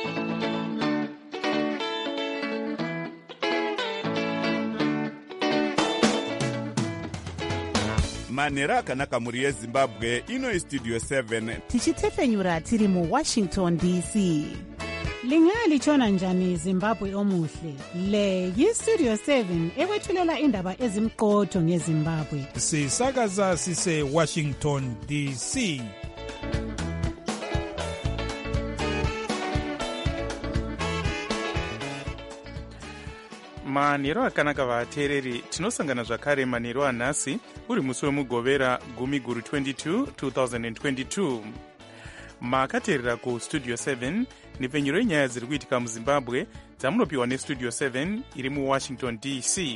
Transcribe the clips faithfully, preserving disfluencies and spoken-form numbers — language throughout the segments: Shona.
manhero akanaka mhuri yezimbabwe. Ino istudio seven tichitefenyura tiri muwashington D C. Lingalitshona njani Zimbabwe omuhle? Le yistudio seven ekwethulela indaba ezimqotho ngeZimbabwe. Sisakaza sise Washington D C. manhero akanaka vateereri, tinosangana zvakare manhero anhasi uri musi wemugovera gumi guru twenty-two two thousand twenty-two. makateerera kustudio seven nepfenyuro yenyaya dziri kuitika muzimbabwe dzamunopiwa nestudio seven iri muwashington D C.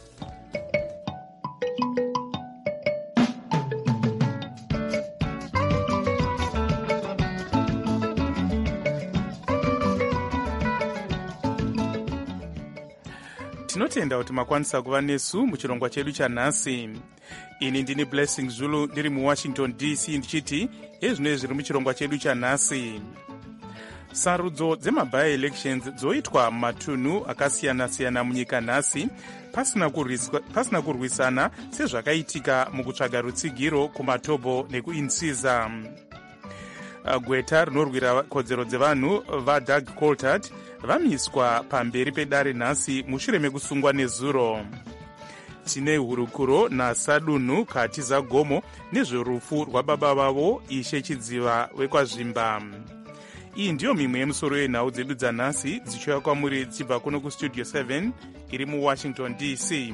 tinotenda kuti makwanisa kuva nesu muchirongwa chedu chanhasi. Ini ndini Blessing Zulu ndiri muwashington D C ndichiti ezvinoi zviri muchirongwa chedu chanhasi. Sarudzo dzemabi-elections dzoitwa matunhu akasiyana-siyana munyika nhasi pasina kurwiswa, pasina kurwisana sezvakaitika mukutsvaga rutsigiro kumatobo nekuinsiza. Gweta rinorwira kodzero dzevanhu vaDoug Coulthard vamiswa pamberi pedare nhasi mushure mekusungwa nezuro. Tine hurukuro nasadunhu Katiza Gomo nezverufu rwababa vavo Ishe Chidziva wekwazvimba. Iyi ndiyo mimwe yemusoro yenhau dzedu dzanhasi dzichiuya kwamuri dzichibva kuno kustudio seven iri muwashington D C.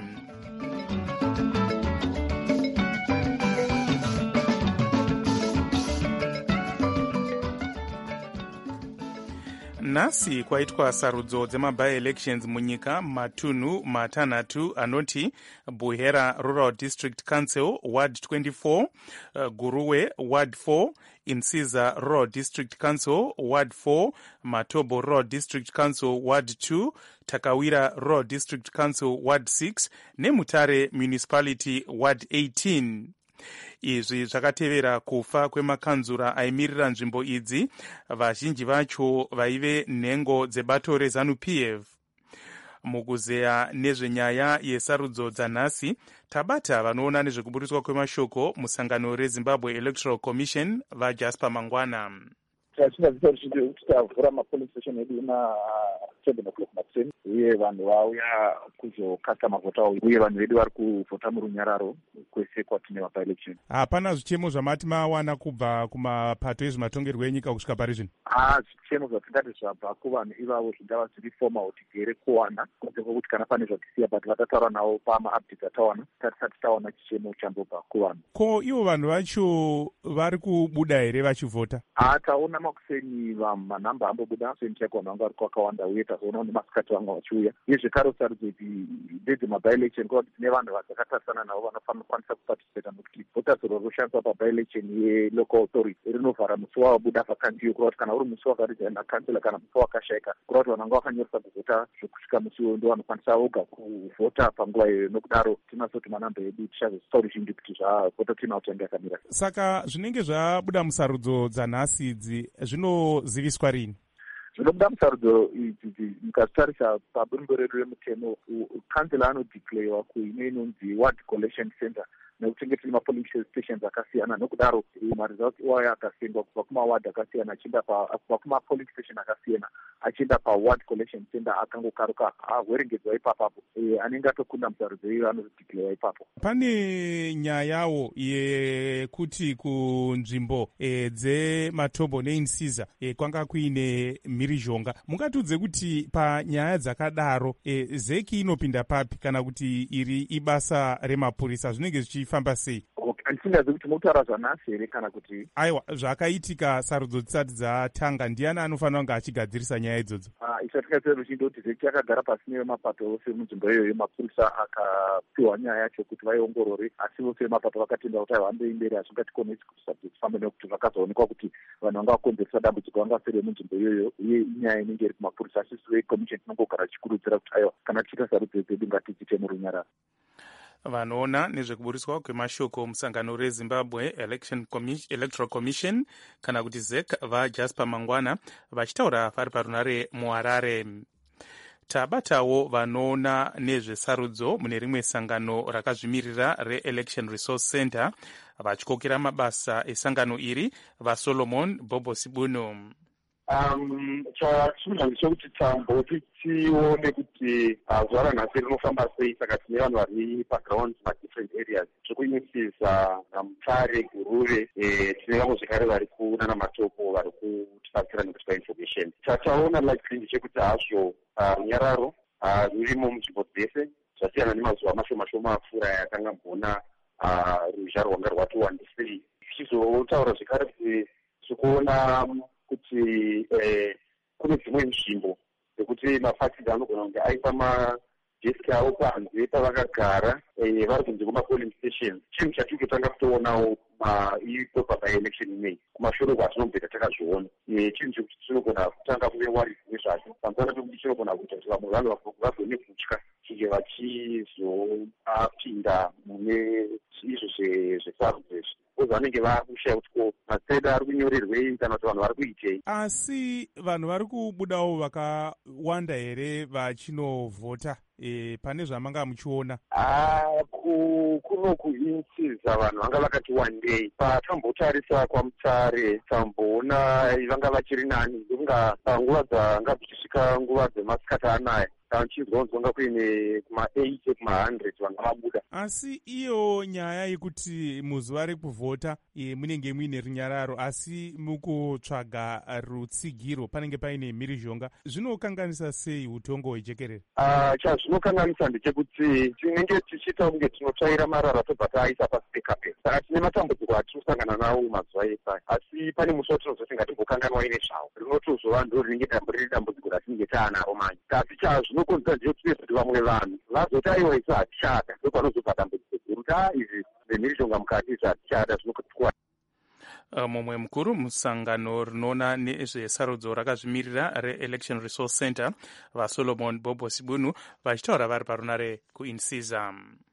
nhasi kwaitwa sarudzo dzemabi-elections munyika matunhu matanhatu anoti Buhera Rural District Council Ward twenty-four, uh, Guruwe Ward four, Insiza Rural District Council Ward four, Matobo Rural District Council Ward two, Takawira Rural District Council Ward six neMutare Municipality Ward eighteen. Izvi zvakatevera kufa kwemakanzura aimirira nzvimbo idzi, vazhinji vacho vaive nhengo dzebato reZANU P F. Mukuzeya nezvenyaya yesarudzo dzanhasi, tabata vanoona nezvekuburiswa kwemashoko musangano reZimbabwe Electoral Commission vaJasper Mangwana. Tinazvita tichiti kuti tavhura mapolice station edu na seven o'clock matseni, uye vanhu vauya kuzokasta mavhota uye vanhu vedu vari kuvhota murunyararo kwese kwatine mabi-election. Hapana zvichemo zvamati mawana kubva kumapato ezvematongerwo enyika kusvika pari zvino? Ah, zvichemo zvatingati zvabva kuvanhu ivavo zvingava zviri formal tigere kuwana, kunze kwokuti kana pane zvatisiya but vatataura navo pama-updates atawana tatisati tawana chichemo chambobva kuvanhu. Ko ivo vanhu vacho vari kubuda here vachivhota? Ah, taona makuseni manhamba ambobuda kuseni chaiko vanhu vanga vari kwakawanda uye tazoona nemasikati vamwe vachiuya. Uye zvekare sarudzo idzi ndedzemabi-election kwakuti tine vanhu vadzakatarisana navo vanofanira kukwanisa kuparticipata nokuti vhota zoro roshandiswa pabi-election yelocal authority rinovhara musi wavabuda vakandiyo kureva kuti kana uri musi wakaridza nakansela kana musi wakashayika kureva kuti vanhu vanga vakanyoresa kuvhota zvokusvika musi uyo ndo vanokwanisa voga kuvhota panguva iyoyo. Nokudaro tinazoti manhamba edu tichazositauri zhinji kuti zvavhota tina kuti yange yakamira. Saka zvinenge zvabuda musarudzo dzanhasi idzi zvinoziviswa rini? Zvinobuda musarudzo idzi mukazitarisa paburimbo redu remutemo, kansela anodeclarewa kuine inonzi ward collection center nekuti tine mapolice stations akasiyana. Nokudaro maresults iwayo akasendwa kubva kumaward akasiyana achienda kubva kumapolice station akasiyana achienda paward collection center akangokaruka ahwerengedzwa ipapapo, anenge atokunda musarudzo iyo anozodeclarewa ipapo. Pane nyayawo yekuti kunzvimbo e, dzematombo neinsiza e, kwanga kuine mhirizhonga. Mungatiudze kuti panyaya dzakadaro e, zeki inopinda papi kana kuti iri ibasa remapurisa zvinenge zvichifamba sei? Andisingazi kuti mutaura zvanhasi here kana kuti aiwa zvakaitika sarudzo dzisati dzatanga, ndiani anofanira kunge achigadzirisa nyaya idzodzo? Isatingaziva ruchindoti zeki yakagara pasi nevemapato ose munzvimbo iyoyo, mapurisa akapiwa nyaya yacho kuti vaiongorore, asi vose vemapato vakatenda kuti aihambe imberi hazvingatikonesi kuti sarudzo dzifambe nekuti zvakazoonekwa kuti vanhu vanga vakonzeresa dambudziko vanga vasere munzvimbo iyoyo, uye inyaya inenge iri kumapurisa. Asi siwe commission tinongogara tichikurudzira kuti aiwa kana tichiita sarudzo dzedu ngatidziite murunyararo. vanoona nezvekuburiswa kwemashoko musangano rezimbabwe Election Commission, electoral commission kana kuti Z E C vaJasper Mangwana vachitaura vari parunare muharare. Tabatawo vanoona nezvesarudzo mune rimwe sangano rakazvimirira reElection Resource Center vachikokera mabasa esangano iri vaSolomon Bobosibunu. Um, chatinoda ndechekuti tamboti tione kuti zuva ranhasi rinofamba sei, saka tine vanhu vari paground madifferent areas zvekuinisiza mutare guruve. Tine vamwe zvekare vari kunana matopo vari kutibatsira nekupa information. Chataona likely ndechekuti hazvo runyararo rurimo munzvimbo dzese zvasiyana nemazuva mashoma shoma apfuura yakanga mbona ruzha rwanga rwatiwandisei. Tichizotaura zvekare kuti tikuona kuti eh, kune dzimwe nzvimbo dzekuti mafactors anogona kunge aisa madeski avo panze pavakagara eh, vari kunze kwemapolling stations. Chinhu chatiri kutanga kutoonawo ipo pabaelection ineyi kumashure kwatinobveka takazviona. Chinhu chekuti chinogona kutanga kuve wari zvimwe zvacho pamusana pekuti chinogona kuita kuti vamwe vanhu vagone kutya chinge vachizopinda mune izvo zvesarudzo izvi. Vanenge vakushaya kuti ko masede ari kunyorerwei kana kuti vanhu vari kuitei. Asi vanhu vari kubudawo vakawanda here vachinovhota e, pane zvamanga muchiona? Kunoku insiza vanhu vanga vakati wandei. Patambotarisa kwamutare tamboona vanga vachiri nani ndokunga nguva dzanga dzichisvika nguva dzemasikati anaya tanchizonzwa nga kuine kuma eighty kuma hundred vanga vabuda. Asi iyo nyaya yekuti muzuva rekuvhota e, munenge muine runyararo asi mukutsvaga rutsigiro panenge paine mhirizhonga, zvinokanganisa sei utongo hwejekerere? Uh, chazvinokanganisa ndechekuti tinenge tichiita kunge tinotsvaira marara tobva taaisa pasi pekape. Saka tine matambudziko atinosangana nawo mazuva ese, asi pane musi watinozoti ngatimbokanganwa ine zvawo rinotozova ndo rinenge riri dambudziko ratinenge taanaro manje. Asi chazvinokonzera ndechekuti kuti vamwe vanhu vazotaiwa isi hatichada ndopanozopa dambudziko guru ta izvi nemhirizhonga mukati zvatichada zvinokutikwa. Mumwe mukuru musangano rinoona nezvesarudzo rakazvimirira reElection Resource Center vaSolomon Bobosibunu vachitaura vari parunare kuinsiza.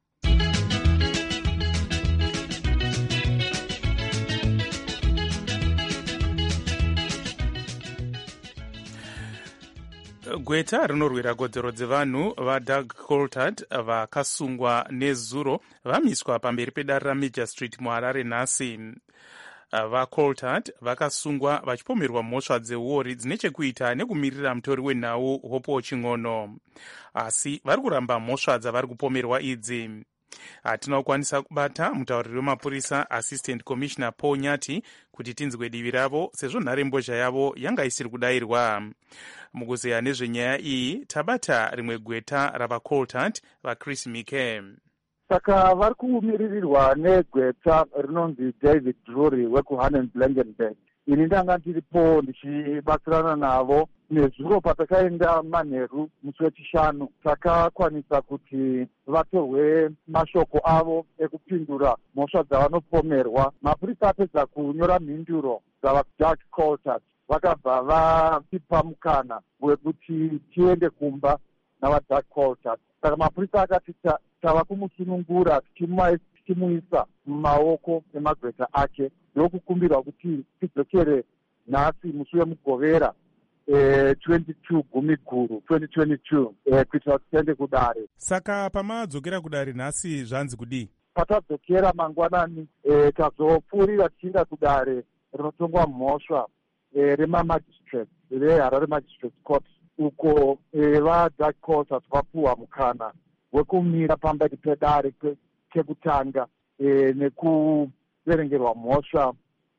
Gweta rinorwira kodzero dzevanhu vaDoug Coulthard vakasungwa nezuro vamiswa pamberi pedare raMajor Street muHarare nhasi. VaCoulthard vakasungwa vachipomerwa mhosva dzeuori dzine chekuita nekumirira mutori wenhau Hope Ching'ono, asi vari kuramba mhosva dzavari kupomerwa idzi. Hatina kukwanisa kubata mutauriri wemapurisa Assistant Commissioner Paul Nyati kuti tinzwe divi ravo sezvo nharembozha yavo yanga isiri kudayirwa. Mukuzeya nezvenyaya iyi tabata rimwe gweta ravaCoulthard vaChris Mike. Saka vari kumiririrwa negweta rinonzi David Drury wekuHanen Blankenberg. Ini ndanga ndiripo ndichibatsirana navo nezuro patakaenda manheru musi wechishanu. Takakwanisa kuti vatorwe mashoko avo ekupindura mhosva dzavanopomerwa. Mapurisa apedza kunyora mhinduro dzavaDoug Coulthard vakabva vatipa mukana wekuti tiende kumba navaDoug Coulthard. Saka mapurisa akati tava kumusunungura tichimuisa mumaoko emagweta ake ndokukumbirwa kuti tidzokere nhasi musi wemugovera twenty-two gumi guru twenty twenty-two kuitira kuti tiende kudare. Saka pamadzokera kudare nhasi zvanzi kudii? Patadzokera mangwanani tazopfuurira tichienda kudare rinotongwa mhosva remamagistrate reHarare Magistrate Court uko vaDoug Coulthard vapuhwa mukana wekumira pamberi pedare kekutanga nekuverengerwa mhosva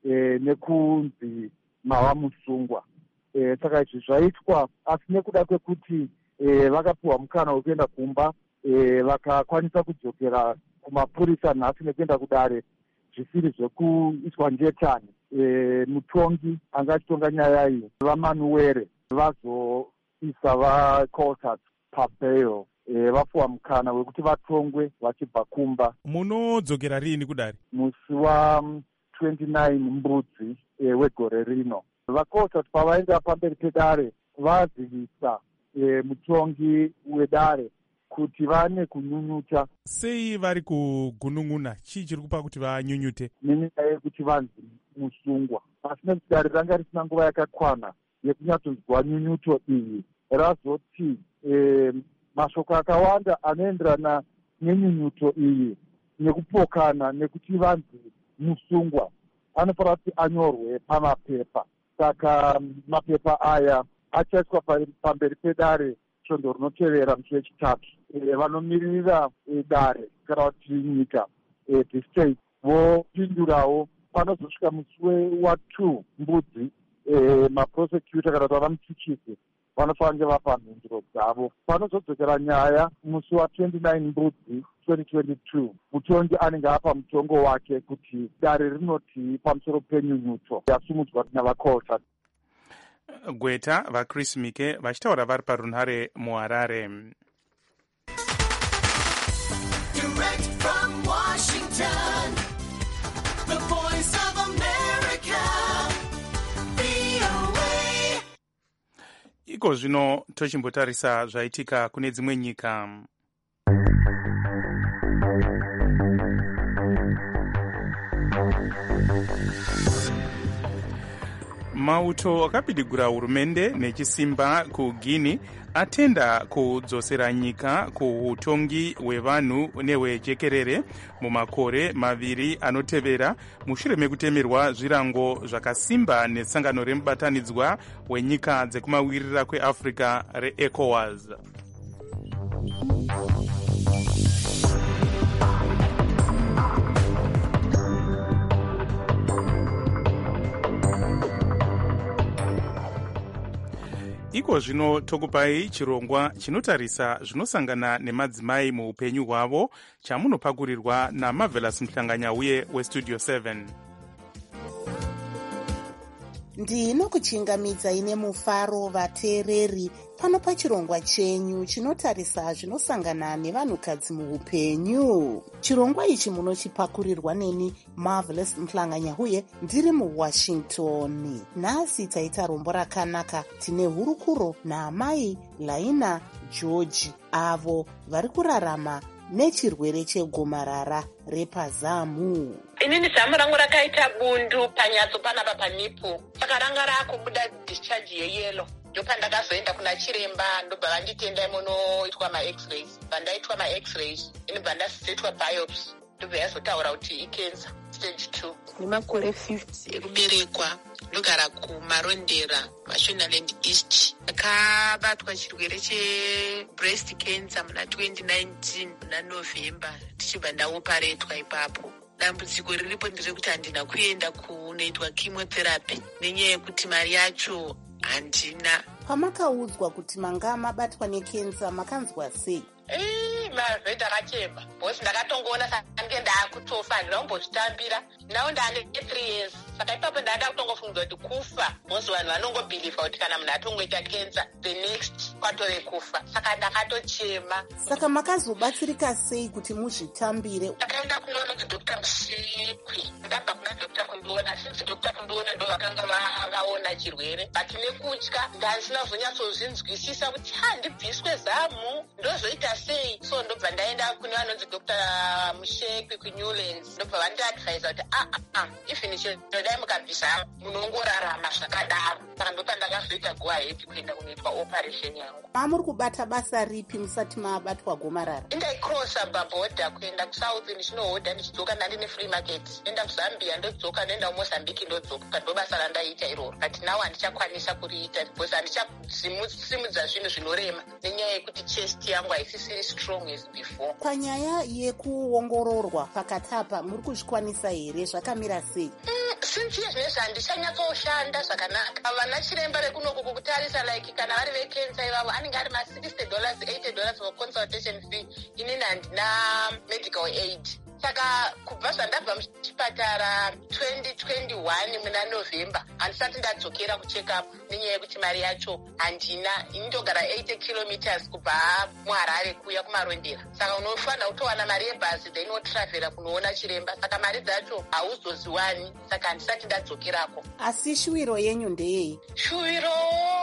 nekunzi mava musungwa. Saka izvi zvaitwa asi nekuda kwekuti vakapuhwa mukana wekuenda kumba vakakwanisa kudzokera kumapurisa nhasi nekuenda kudare zvisiri zvekuiswa ngetani. Mutongi anga achitonga nyaya iyi vaManuwere vazoisa vaCoulthard pabail vapuhwa mukana wekuti vatongwe vachibva kumba. Munodzokera rini kudare? Musi wa twenty-nine mbudzi wegore rino. VaCoulthard pavaenda pamberi pedare vazivisa mutongi wedare kuti vane kunyunyuta. Sei vari kugunun'una? Chii chiri kupa kuti vanyunyute? Nenyaya yekuti vanzi musungwa. Pasina kuti dare ranga risina nguva yakakwana yekunyatsonzwa nyunyuto iyi. Razoti eh, mashoko akawanda anoenderana nenyunyuto iyi nekupokana nekuti vanzi musungwa anofanira kuti anyorwe pamapepa. Saka mapepa aya achaiswa pamberi pedare svondo rinotevera musi wechitatu. E, vanomirira e, dare kana kuti nyika e, the state vopindurawo panozosvika musi watwo mbudzi. E, maprosecutor kana kuti vanamuchichisi vanofanira vapa mhinduro dzavo. Panozodzokera nyaya musi wa29 mbudzi twenty twenty-two. Mutongi anenge apa mutongo wake kuti dare rinoti pamusoro penyunyuto yasumudzwa navakota. Gweta vaChris Mike vachitaura vari parunhare muHarare. Direct from Washington, the voice of America, V O A. Iko zvino tochimbotarisa zvaitika kune dzimwe nyika. Mauto akapidigura hurumende nechisimba kuGuinea atenda kudzosera nyika kuutongi hwevanhu nehwejekerere mumakore maviri anotevera mushure mekutemerwa zvirango zvakasimba nesangano remubatanidzwa wenyika dzekumavirira kweAfrica reECOWAS. Iko zvino tokupai chirongwa chinotarisa zvinosangana nemadzimai muupenyu hwavo chamunopakurirwa naMarvelous Mhlanganyauye weStudio seven. Ndinokuchingamidza ine mufaro vateereri pano pachirongwa chenyu chinotarisa zvinosangana nevanhukadzi muupenyu. Chirongwa ichi munochipakurirwa neni Marvelous Mhlanganyauye ndiri muWashington. Nhasi taita rombo rakanaka. Tine hurukuro naamai Laina George avo vari kurarama nechirwere chegomarara repazamu. Inini zamu rangu rakaita bundu panyatso panapa panipu. Saka ranga rakubuda discharge yeyelo. Ndopa ndakazoenda kuna chiremba ndobva vanditenda munoitwa ma-x-rays. Pandaitwa ma-x-rays inobva ndazoitwa biopsy. Ndobva yazotaura kuti icancer stage two. Nemakore fifty ekuberekwa ndogara kumarondera Mashonaland East. Ndakabatwa chirwere chebreast cancer muna twenty nineteen muna November tichibva ndaoparetwa ipapo. Dambudziko riripo nderekuti handina kuenda kunoitwa chemotherapy nenyaya yekuti mari yacho handina. Pamakaudzwa kuti manga mabatwa nekensa makanzwa sei? Eh, mazve ndakachema. Bosi ndakatongoona sange ndakutofa ndinombozvitambira. Nawo ndane three years. Saka ipapo ndada kutongofunga kuti kufa. Bosi vanhu vanongobhiliva kuti kana munhu atongoita cancer the next kwatove kufa. Saka ndakatochema. Saka makazobatsirika sei kuti muzvitambire? Ndakaenda kunoona Doctor Musikwi. Ndabva kuna Doctor Kundiona. Since Doctor Kundiona ndo vakanga vaona chirwere. But nekutya ndasina zonyatsozinzwisisa kuti handibviswe zamu ndozoita sei. So ndobva ndaenda kune vanonzi Doctor Mushekwi kuNewlands. Ndobva vandiadvisa kuti ah ah ah even chidai mukabvisa munongorarama zvakadaro. Saka ndopa ndakazoita go ahead kuenda kunoitwa operation yangu. Mamuri kubata basa ripi musati mabatwa gomarara? Ndaikrosa babhodha kuenda kuSouth ndichinohodha ndichidzoka ndandine free market. Enda kuZambia ndodzoka ndoenda kuMozambique ndodzoka ndobasa randaita iroro. But now handichakwanisa kuriita because handichasimudza zvinhu zvinorema nenyaya yekuti chest yangu haisisiri strong as before. Panyaya yekuongororwa pakatapa muri kuzvikwanisa here? Zvakamira sei? Mm, since zvinezvi handichanyatsooshanda zvakanaka. Vana chiremba rekunoku kukutarisa like kana vari vekensa ivavo anenge ari ma-sixty dollars eighty dollars for consultation fee. Inini handina medical aid. Saka kubva zvandabva muchipatara twenty twenty-one muna November handisati ndadzokera kucheck-up nenyaya yekuti mari yacho handina. Indogara eighty kilometers kubva muHarare kuya kumarondera. Saka unofanira kutowana mari yebhasi then wotravhera kunoona chiremba. Saka mari dzacho hauzoziwani. Saka handisati ndadzokerako. Asi shuwiro yenyu ndeyei? Shuwiro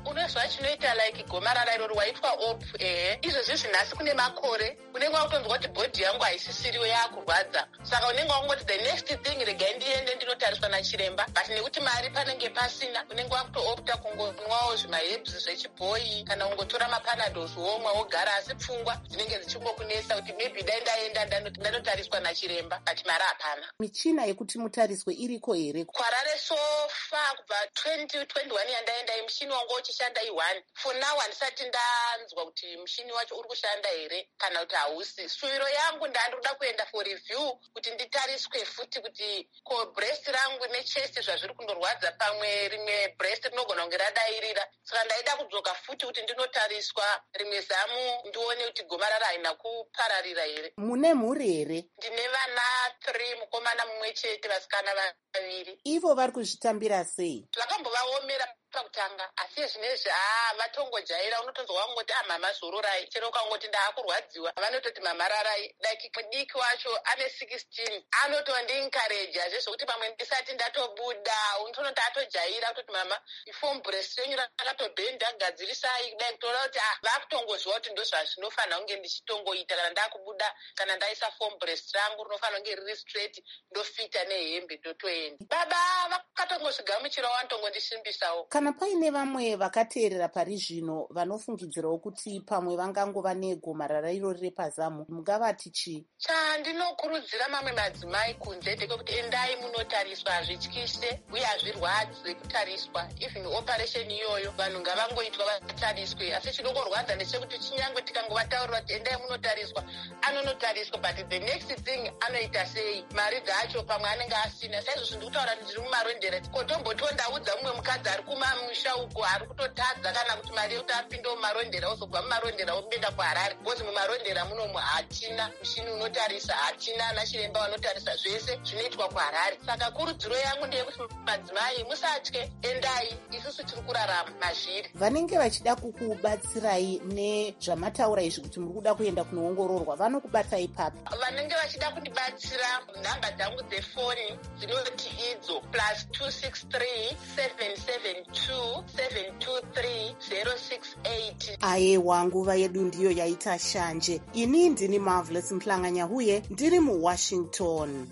unozwa chinoita like gomarara iroro waitwa op ehe izvozvi zvinhasi kune makore unenge wakutonzwa kuti bhodhi yangu haisisiriyo yakurwadza saka unenge wakungoti the next thing regai ndiende ndinotariswa nachiremba but nekuti mari panenge pasina unenge wakutoopta kungonwawo zvimahebs zvechibhoyi kana kungotora mapanados womwa wogara asi pfungwa dzinenge dzichingokunesa kuti maybe dai ndaenda ndanotariswa nachiremba but mari hapana. Michina yekuti mutariswe iriko here? Kwarare sofa kubva twenty twenty-one yandaendai muchini wangu uchishanda i-one. For now handisati ndanzwa kuti muchini wacho uri kushanda here kana kuti hausi. Shuviro yangu ndandoda kuenda for review kuti nditariswe futi kuti ko breast rangu nechest zvazviri kundorwadza pamwe rimwe breast rinogona kunge radairira. Saka ndaida kudzoka futi kuti ndinotariswa rimwe zamu ndione kuti gomarara haina kupararira here. Mune mhuri here? Ndine vana three, mukomana mumwe chete, vasikana vaviri. Ivo vari kuzvitambira sei? Zvakambovaomera pakutanga asi zvinezvi haa vatongojaira unotonzwa wangoti amama zororai chero ukangoti ndaakurwadziwa vanototi mama rarai like mudiki wacho ane sixteen anotondiencourage zvezvokuti pamwe ndisati ndatobuda unotonoti atojaira kutoti mama ifom breast renyu rakatobhenda gadzirisai kudai kutoona kuti ah vakutongozviwa kuti ndo zvazvinofanira kunge ndichitongoita kana ndakubuda kana ndaisa fom breast rangu rinofanira kunge riri straight ndofita nehembe ndotoenda. Baba vakatongozvigamuchirawo vanotongondisvimbisawo. Kana paine vamwe vakateerera pari zvino vanofungidzirawo kuti pamwe vangangova negomarara irori repazamu, mungavati chii? Chandinokurudzira mamwe madzimai kunze ndekekuti endai munotariswa, hazvityise uye hazvirwadzi kutariswa. Even operation iyoyo vanhu ngavangoitwa vatariswe, asi chinongorwadza ndechekuti chinyangwe tikangovataurira kuti endai munotariswa anonotariswa but the next thing anoita sei, mari dzacho pamwe anenge asina. Saizvozvo ndikutaura kuti ndiri mumarondera kotombotiwo ndaudza mumwe mukadzi ari kumamusha uko ari kutotadza kana kuti mari yekuti apinde mumarondera ozobva mumarondera oenda kuharare bhozi mumarondera munomu hatina mushini unotarisa, hatina ana chiremba vanotarisa, zvese zvinoitwa kuharare. Saka kurudziro yangu ndeyekuti madzimai musatye, endai, isusu tiri kurarama mazviri. Vanenge vachida kukubatsirai nezvamataura izvi kuti muri kuda kuenda kunoongororwa vanokubatai papi? Vanenge vachida kundibatsira nhamba dzangu dzefoni dzinoti idzo plus two six three seven seven two seven two three zero six eight. Aiwa, nguva yedu ndiyo yaita shanje. Ini ndini Marvelous Mhlanga-Nyahuye ndiri muWashington.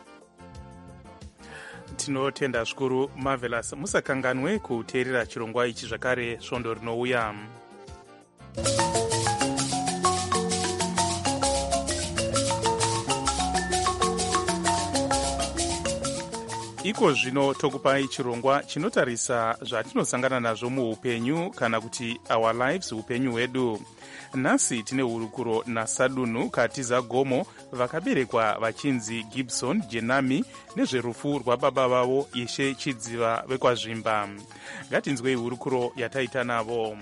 Tinotenda zvikuru Marvelous. Musakanganwe kuteerera chirongwa ichi zvakare svondo rinouya. Iko zvino tokupai chirongwa chinotarisa zvatinosangana nazvo muupenyu kana kuti our lives, upenyu hwedu. Nhasi tine hurukuro naSadunu Katiza Gomo vakaberekwa vachinzi Gibson Jenami nezverufu rwababa vavo Ishe Chidziva vekwazvimba. Ngatinzwei hurukuro yataita navo.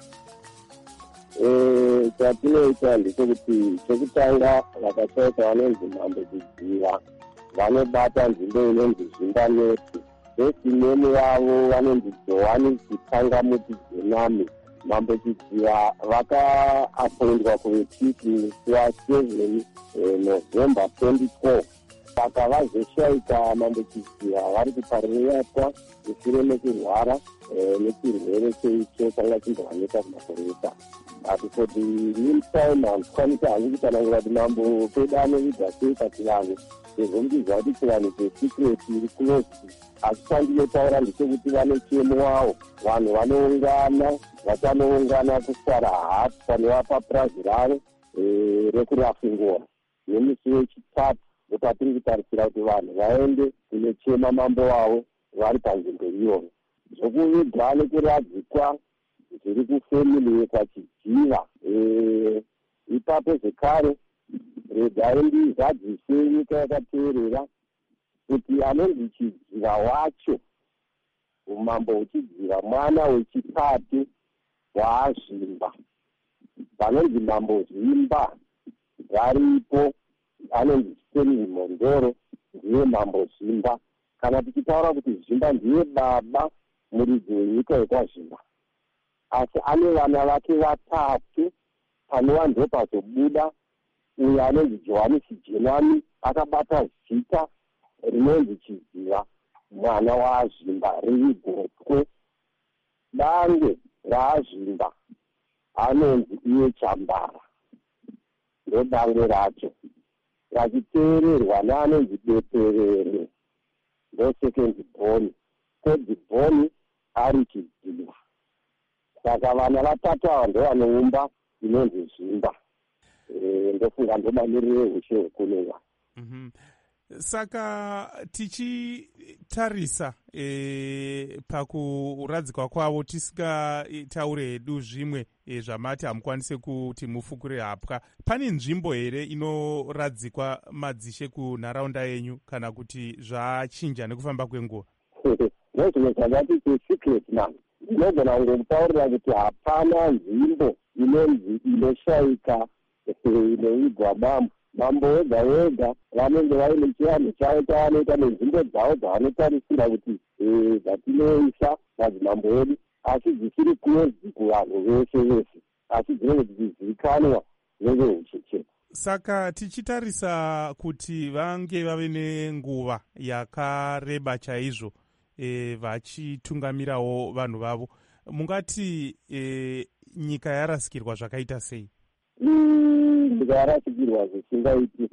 Eh, chatinoita ndechekuti chekutanga vakashaika vanonzi Mambo Chidziva vanobata nzvimbo inonzi Zimbanesi. Vesinemi vavo vanonzi Johani Chitangamuti Jenami. Mambo Chidziva vakaapondwa kuvechipi musi waseven November twenty twelve. Saka vazoshaika Mambo Chidziva vari kupararira mushure mekurwara nechirwere cheicho changa chimbovanetsa kumakoresa. But for the meantime handikwanisa hangu kutanangura kuti mambo pedu anovidza sei kati vanhu sezvomudizva kuti chivanhu chesecret iri close. Asi chandinotaura ndechekuti vane chemo wavo, vanhu vanoungana vachanoungana kusara hati panova purazi ravo rekurafingora nemusi wechitatu ndopatiri kutarisira kuti vanhu vaende kunechema mambo wavo vari panzvimbo iyoyo. Zvokuvigwa nekuradzikwa zviri kufemili yekwachidziva. Ipapo zvekare regai ndizadzise nyika yakateerera kuti anonzi Chidziva wacho, umambo hwechidziva, mwana wechitatu waazvimba. Vanonzi Mambo Zvimba varipo, anonzi Stanley Mondoro ndiye Mambo Zvimba. Kana tichitaura kuti Zvimba ndiye baba muridzi wenyika yekwazvimba, asi ane vana vake vatatu. Panova ndo pazobuda uyo anonzi Johani Chijenami akabata zita rinonzi Chidziva, mwana waazvimba, riri gotwe. Dange raazvimba anonzi iye chambara, ndodangwe racho, rachiteererwa neanonzi beperere, ndosecond born, third born ari chidziva. Saka vana vatatu ava ndo vanoumba inonzi zvimba. E, ndofunga ndomamirire ushe hwekuneva. Mm-hmm. Saka tichitarisa e, pakuradzikwa kwavo tisingataure hedu zvimwe e, zvamati hamukwanise kuti mufukure hapwa, pane nzvimbo here inoradzikwa madzishe kunharaunda yenyu kana kuti zvachinja nekufamba kwenguva? Ndozvimwe zvakati secret man. Ndinogona kungokutaurira kuti hapana nzvimbo inonzi inoshayika inoigwa mambo. Mambo wega wega vanenge vaine chivanhu chavo chavanoita nenzvimbo dzavo dzavanotarisira kuti dzatinoisa madzimambo edu, asi dzisiri close kuvanhu vese vese, asi dzinenge dzichizivikanwa neveucheche. Saka tichitarisa kuti vange vave nenguva yakareba chaizvo e, vachitungamirawo vanhu vavo, mungati e, nyika yarasikirwa zvakaita sei? Nyika yarasikirwa zvisingaiti.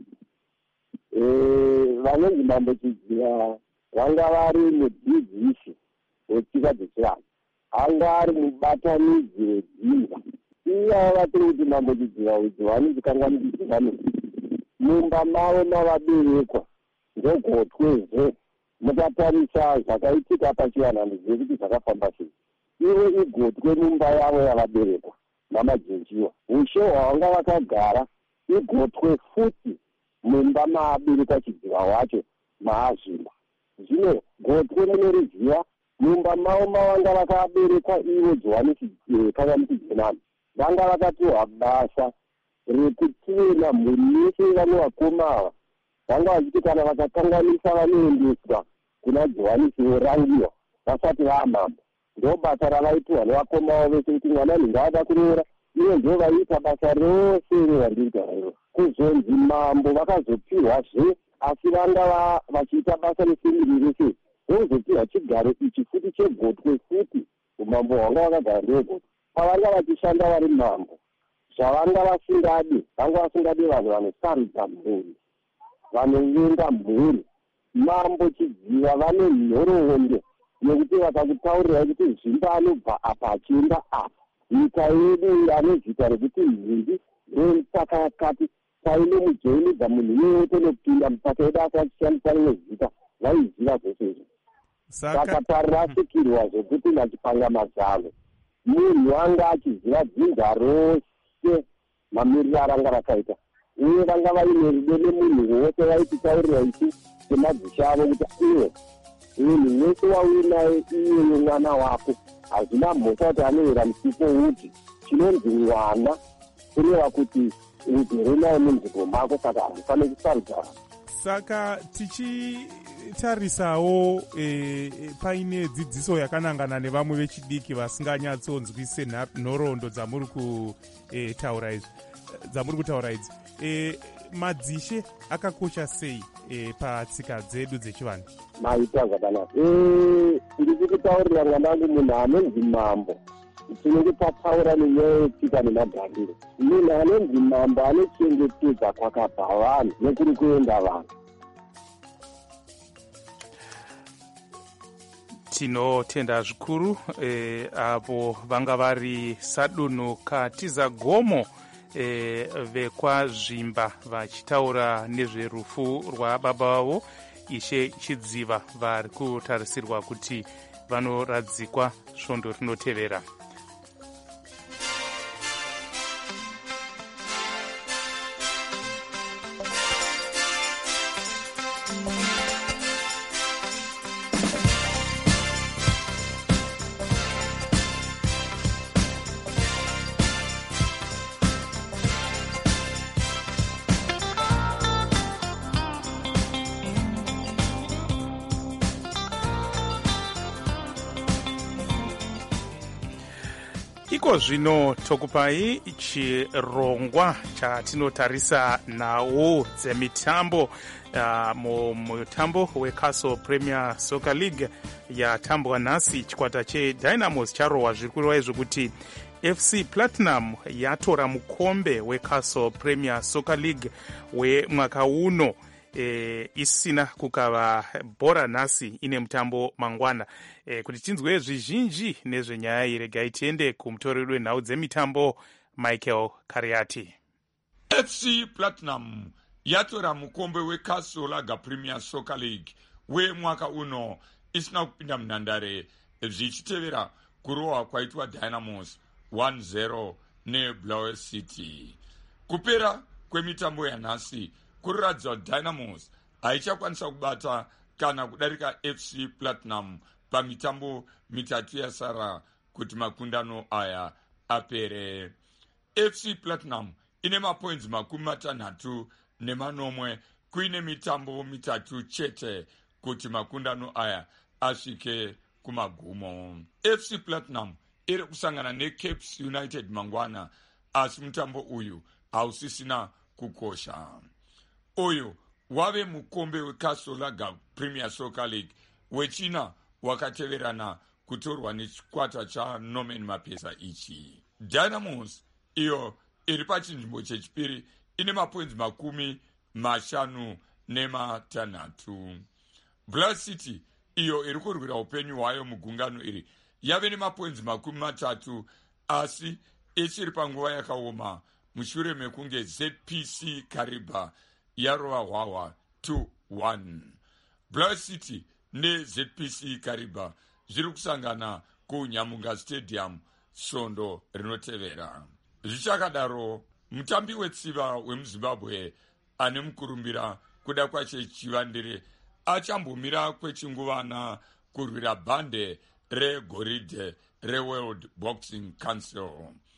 Vanonzi mambo chidziva vanga vari mudzidzisi wetsika dzechivanhu, anga ari mubatanidzi wedzimba. Iyava vatiri kuti mambo chidziva udzi vanozikanganisirano mumba mavo mavaberekwa ndogotwezve. Mukatarisa zvakaitika pachivanhu handizive kuti zvakafamba sei. Ivo igotwe mumba yavo yavaberekwa namajinjiwa. Ushe hwavanga vakagara igotwe futi mumba maaberekwa chidziva wacho maazvimba. Zvino gotwe rinoriziva mumba mavo mavanga vakaberekwa ivo Johanisi Kakamuti-Jenani. Vanga vakatiwa basa rekutina mhuri yese vanovakoma ava. Vanga vachiti kana vakakanganisa vanoendeswa kuna Johanisi vorangiwa vasati vaamambo. Ndo basa ravaitiwa nevakoma vavo vese kuti mwana ndingada kuroora, ivo ndo vaiita basa rose revandiriita iro. Kuzonzi mambo vakazopirwazve, asi vanga vachiita basa resimiri rese. Vozopiwa chigaro ichi futi chegotwe futi, umambo hwanga vakagara ndegotwe. Pavanga vachishanda vari mambo, zvavanga vasingadi, vanga vasingadi vanhu vanosarudza mhuri, vanovenga mhuri. Mambo chidziva vane nhoroondo yekuti vakakutaurira kuti zvimba anobva apa achienda apa. Nyika yedu anezita rekuti mhindi ndomusaka yakati paine mujoinidza munhu yewete nokupinda musaka yedu asi achishandisa rimwe zita, vaiziva zvese izvo. Saka tarasikirwa zvokuti nachipanga mazano munhu anga achiziva dzinza rose mamiriro aranga rakaita, uye vanga vaine rudo nemunhu wose vaititaurira isu semadzisha avo kuti iwe munhu wese wauye naye iyeye mwana wako hazvina mhosva kuti anoera musipo uti chinonzi mwana kureva kuti ugere naye munzvimbo mako, saka hamufaniri kusarudza. Saka tichitarisawo e, paine dzidziso yakanangana nevamwe vechidiki vasinganyatsonzwise nhoroondo dzamuri kutaura izvi dzamuri kutaura idzi, e, madzishe akakosha sei e, patsika dzedu dzechivanhu? Maita zvakanaka. Ndiri kutaurira mwanangu munhu anonzi mambo, tinenge tataura nenyaya yetsika nemagariro. Munhu anonzi mambo anochengetedza kwakabva vanhu nekuri kuenda vanhu. Tinotenda zvikuru e, apo vanga vari Sadunu Katiza Gomo e, vekwazvimba vachitaura nezverufu rwababa vavo Ishe Chidziva, vari kutarisirwa kuti vanoradzikwa svondo rinotevera. iko zvino tokupai chirongwa chatinotarisa nawo dzemitambo uh, mumutambo weCastle Premier Soccer League yatambwa nhasi. chikwata cheDynamos charohwa zviri kureva zvekuti F C Platinum yatora mukombe weCastle Premier Soccer League wemwaka uno. E, isina kukava bhora nhasi ine mutambo mangwana. E, kuti tinzwe zvizhinji nezvenyaya iyi regai tiende kumutoreri wenhau dzemitambo Michael Kariati. F C Platinum yatora mukombe weCastle Lager Premier Soccer League wemwaka uno isina kupinda munhandare zvichitevera kurohwa kwaitwa Dynamos one zero neBlower City. Kupera kwemitambo yanhasi kuratidza Dynamos haichakwanisa kubata kana kudarika F C Platinum pamitambo mitatu yasara kuti makundano aya apere. F C Platinum ine mapoints makumi matanhatu nemanomwe kuine mitambo mitatu chete kuti makundano aya asvike kumagumo. F C Platinum iri kusangana neCapes United mangwana, asi mutambo uyu hausisina kukosha. Uyu wave mukombe weCastle Lager Premier Soccer League wechina wakateverana kutorwa nechikwata chaNorman Mapesa ichi. Dynamos iyo iri pachinzvimbo chechipiri ine mapoints makumi mashanu nematanhatu. Blower City iyo iri kurwira upenyu hwayo mugungano iri yave nemapoints makumi matatu, asi ichiri panguva yakaoma mushure mekunge Z P C Kariba yarova hwahwa two one. Blower City neZ P C Kariba zviri kusangana kuNyamunga Stadium svondo rinotevera. Zvichakadaro, mutambi wetsiva wemuZimbabwe ane mukurumbira kuda kwache Chivandire achambomira kwechinguvana kurwira bhande regoridhe reWorld Boxing Council.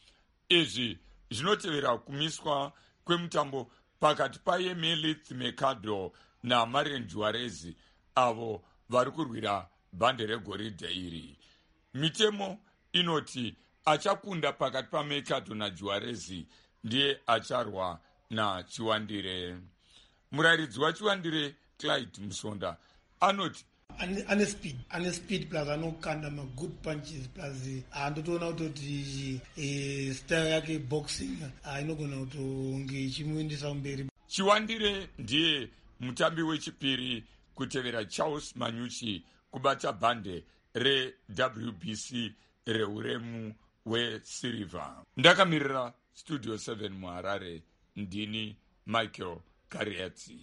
Izvi zvinotevera kumiswa kwemutambo pakati paYemelith Mercado naMarian Juarez avo vari kurwira bhande regoridhe iri. Mitemo inoti achakunda pakati paMercado naJuarez ndiye acharwa naChiwandire. Murayiridzi waChiwandire Clyde Musonda anoti ane speed ane speed plus anokanda ma good punches plus andotoona kuti eh style yake boxing inogona kutonge ichimuendesa mberi. Chiwandire ndiye mutambi wechipiri kutevera Charles Manyuchi kubata bhande reW B C reuremu weSilver. Ndakamirira Studio seven muHarare, ndini Michael Kariati.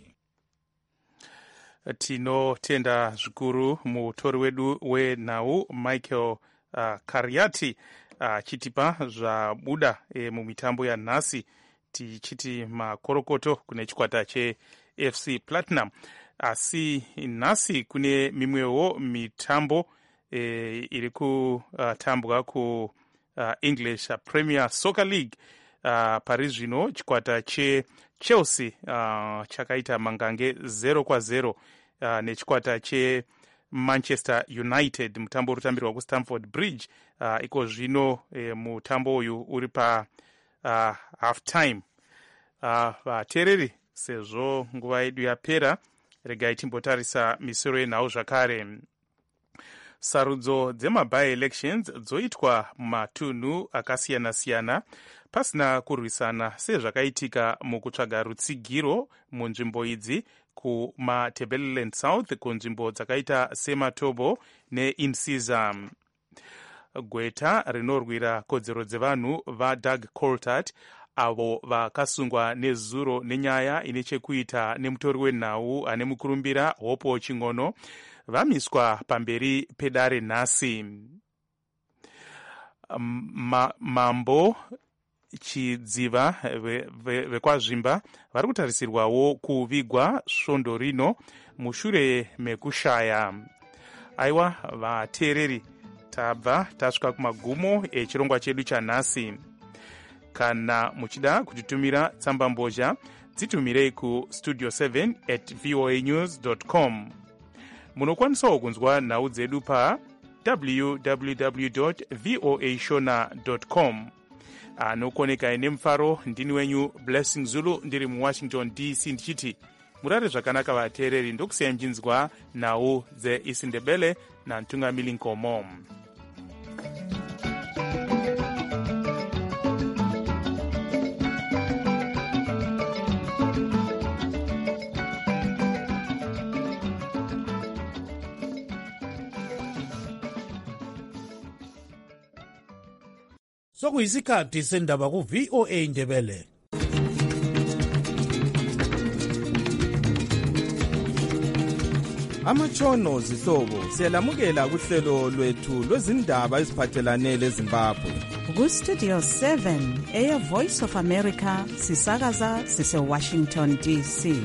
Tinotenda zvikuru mutori wedu wenhau Michael uh, Kariati achitipa uh, zvabuda e, mumitambo yanhasi, tichiti makorokoto kune chikwata cheF C Platinum. Asi nhasi kune mimwewo mitambo e, iri kutambwa uh, ku uh, English Premier Soccer League. Uh, pari zvino chikwata cheChelsea uh, chakaita mangange zero kwa zero uh, nechikwata cheManchester United, mutambo urutambirwa kuStamford Bridge. Uh, iko zvino eh, mutambo uyu uri pa uh, half time. Uh, vateereri, sezvo nguva yedu yapera, regai timbotarisa misoro yenhau zvakare. Sarudzo dzemaby elections dzoitwa mumatunhu akasiyana-siyana pasina kurwisana sezvakaitika mukutsvaga rutsigiro munzvimbo idzi kumaTebeleland South, kunzvimbo dzakaita seMatobo neInsiza. Gweta rinorwira kodzero dzevanhu vaDoug Coltart, avo vakasungwa nezuro nenyaya ine chekuita nemutori wenhau ane mukurumbira Hopo Chingono, vamiswa pamberi pedare nhasi. Ma, mambo Chidziva vekwazvimba vari kutarisirwawo kuvigwa svondo rino mushure mekushaya. Aiwa vateereri, tabva tasvika kumagumo echirongwa chedu chanhasi. Kana muchida kutitumira tsamba mbozha, dzitumirei ku studio seven at voanews dot com. Munokwanisawo kunzwa nhau dzedu pa w w w dot voa shona dot com. anokoneka ine mfaro ndini wenyu Blessing Zulu ndiri muwashington D C ndichiti murare zvakanaka vateereri ndokusenjinzwa nhau dzeisindebele nantungamili nkomo. Sokuyisikhathi sendaba ku V O A Ndebele. Amatshono zihlobo siyalamukela kuhlelo lwethu lwezindaba eziphathelane leZimbabwe. Ku Studio seven eya Voice of America sisakaza sise Washington D C.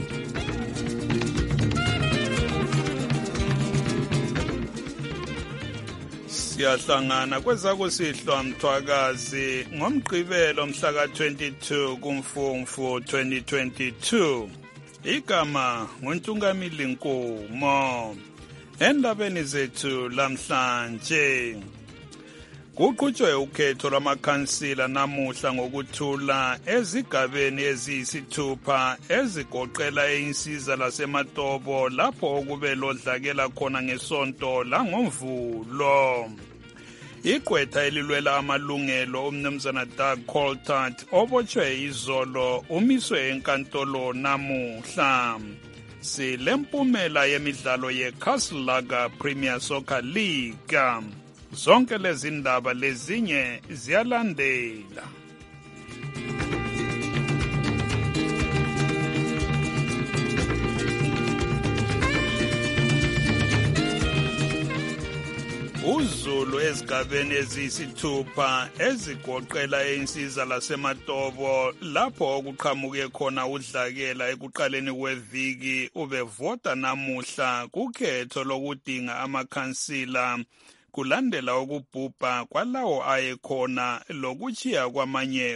Siyahlangana kwezakusihlwa mthwakazi ngomgqibelo mhla ka twenty-two kuMfumfu twenty twenty-two. Igama nguNtungamili Nkomo. Endabeni zethu lamhlanje kuqhutshwe ukhetho lwamakhansila namuhla ngokuthula ezigabeni eziyisithupha ezigoqela insiza laseMatobo lapho okube lodlakela khona ngesonto langomvulo. Igqwetha elilwela amalungelo umnumzana Doug Coltart obotshwe izolo umiswe enkantolo namuhla. Silempumela yemidlalo yeCastle Lager Premier Soccer League. Zonke lezi ndaba lezinye ziyalandela. Uzulu ezigabeni eziyisithupha ezigoqela insiza laseMatobo lapho okuqhamuke khona udlakela ekuqaleni kweviki ubevota namuhla kukhetho lokudinga amakhansila kulandela ukubhubha kwalawo ayekhona lokuchiya kwamanye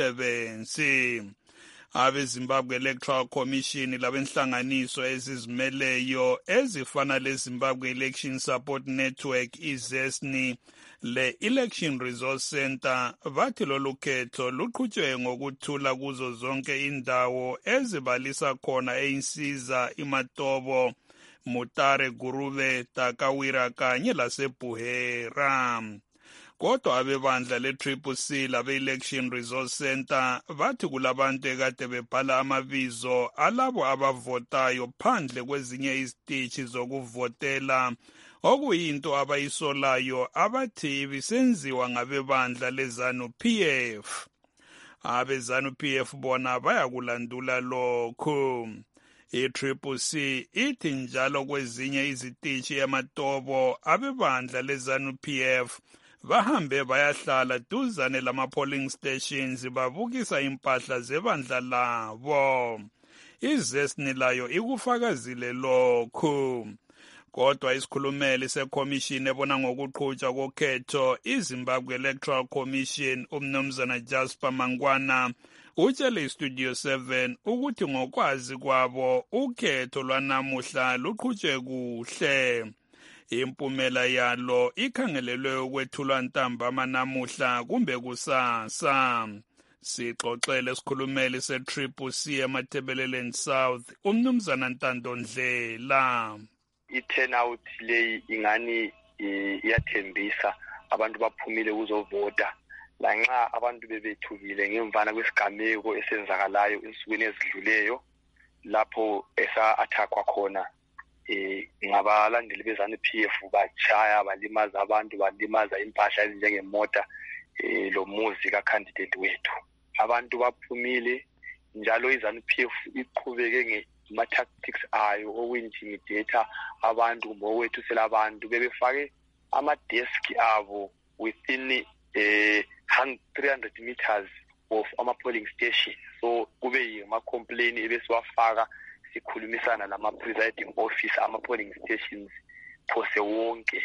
umsebenzi. Abe-Zimbabwe Electoral Commission labenhlanganiso ezizimeleyo ezifana le-Zimbabwe Election Support Network i-ZESNI le-Election Resource Center bathi lolu khetho luqhutshwe ngokuthula kuzo zonke indawo ezibalisa khona einsiza iMatobo, Mutare, Gurube, Takawira kanye laseBuhera. Kodwa abebandla le-Triple C labe-Election Resource Center bathi kulabantu ekade bebhala amabizo alabo abavotayo phandle kwezinye izitishi zokuvotela okuyinto abayisolayo abathi ibisenziwa ngabebandla le-ZANU P F. Abe-ZANU P F bona bayakulandula lokhu. I-Triple C ithi njalo kwezinye izitishi eMatobo abebandla le-ZANU P F bahambe bayahlala duzane lama-polling stations babukisa impahla zebandla labo. IZESNI layo ikufakazile lokhu. Kodwa isikhulumeli sekhomishini ebona ngokuqhutshwa kokhetho iZimbabwe Electoral Commission umnumzana Jasper Mangwana utshele iStudio seven ukuthi ngokwazi kwabo ukhetho lwanamuhla luqhutshwe kuhle. Impumela yalo ikhangelelwe ukwethulwa ntambama namuhla kumbe kusasa. Sixoxele isikhulumeli se-Triple C eMatabeleland South umnumzana Ntando Ndlela. I-turnout leyi ingani iyathembisa abantu baphumile kuzovota lanxa abantu bebethukile ngemvana kwesigameko esenzakalayo ensukwini ezidluleyo lapho esa-attackwa khona eh ngabalandeli bezanu P F bachaya balimaza abantu balimaza impahla ezinjengemota eh lo muzi ka candidate wethu. Abantu baphumile njalo izanu P F iqhubeke nge ma tactics ayo oku-intimidate abantu kumbe okwethu selabantu bebefake ama desk abo within eh three hundred meters of ama polling station. So kube yima complain ebesiwafaka sikhulumisana nama presiding officer ama polling stations phose wonke.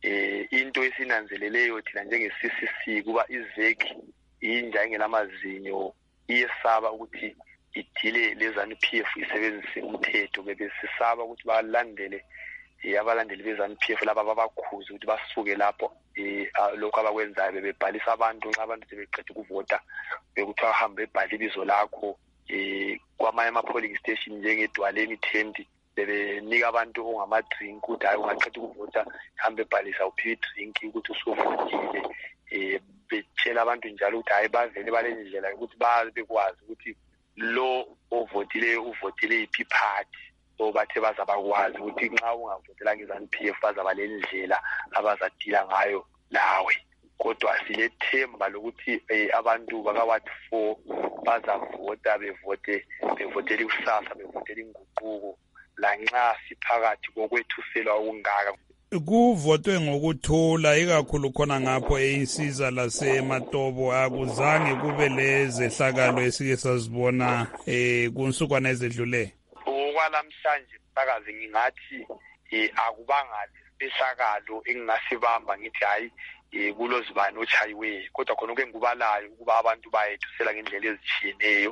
Eh into esinanzeleleyo thina njenge C C C kuba izeki inja engelamazinyo iyesaba ukuthi idile lezanu P F isebenzise umthetho bebesisaba ukuthi balandele eh, abalandeli be-ZANU P F laba babakhuza ukuthi basuke lapho eh, lokhu abakwenzayo bebebhalisa abantu nxa abantu sebeqeda ukuvota bekuthiwa hambe ebhala ibizo lakho eh, kwamanye ama-polling station njengedwaleni tent bebenika abantu ongamadrink ukuthi hayi ungaqeda ukuvota hambe ebhalisa uphiwe idrink ukuthi usuvotile eh, betshela abantu njalo ukuthi hayi bavele bale ndlela ukuthi babe bekwazi ukuthi lo ovotileyo uvotile iphi party so bathe bazabakwazi ukuthi nxa ungavotelanga i-ZANU P F bazaba le ndlela abazadila ngayo nawe kodwa silethemba lokuthi eh, abantu baka-ward four bazavota bevote bevotela ikusasa bevotela inguquko lanxa siphakathi kokwethuselwa okungaka kuvotwe ngokuthula ikakhulu khona ngapho einsiza lasematobo akuzange kube lezehlakalo esike sazibona eh kunsukwana ezedlule okwalamhlanje msakazi ngingathi eh akubanga lesehlakalo engingasibamba ngithi hayi eh kulozibani ochayiwe kodwa khona ke ngubalayo ukuba abantu bayethusela ngendlela ezitshiyeneyo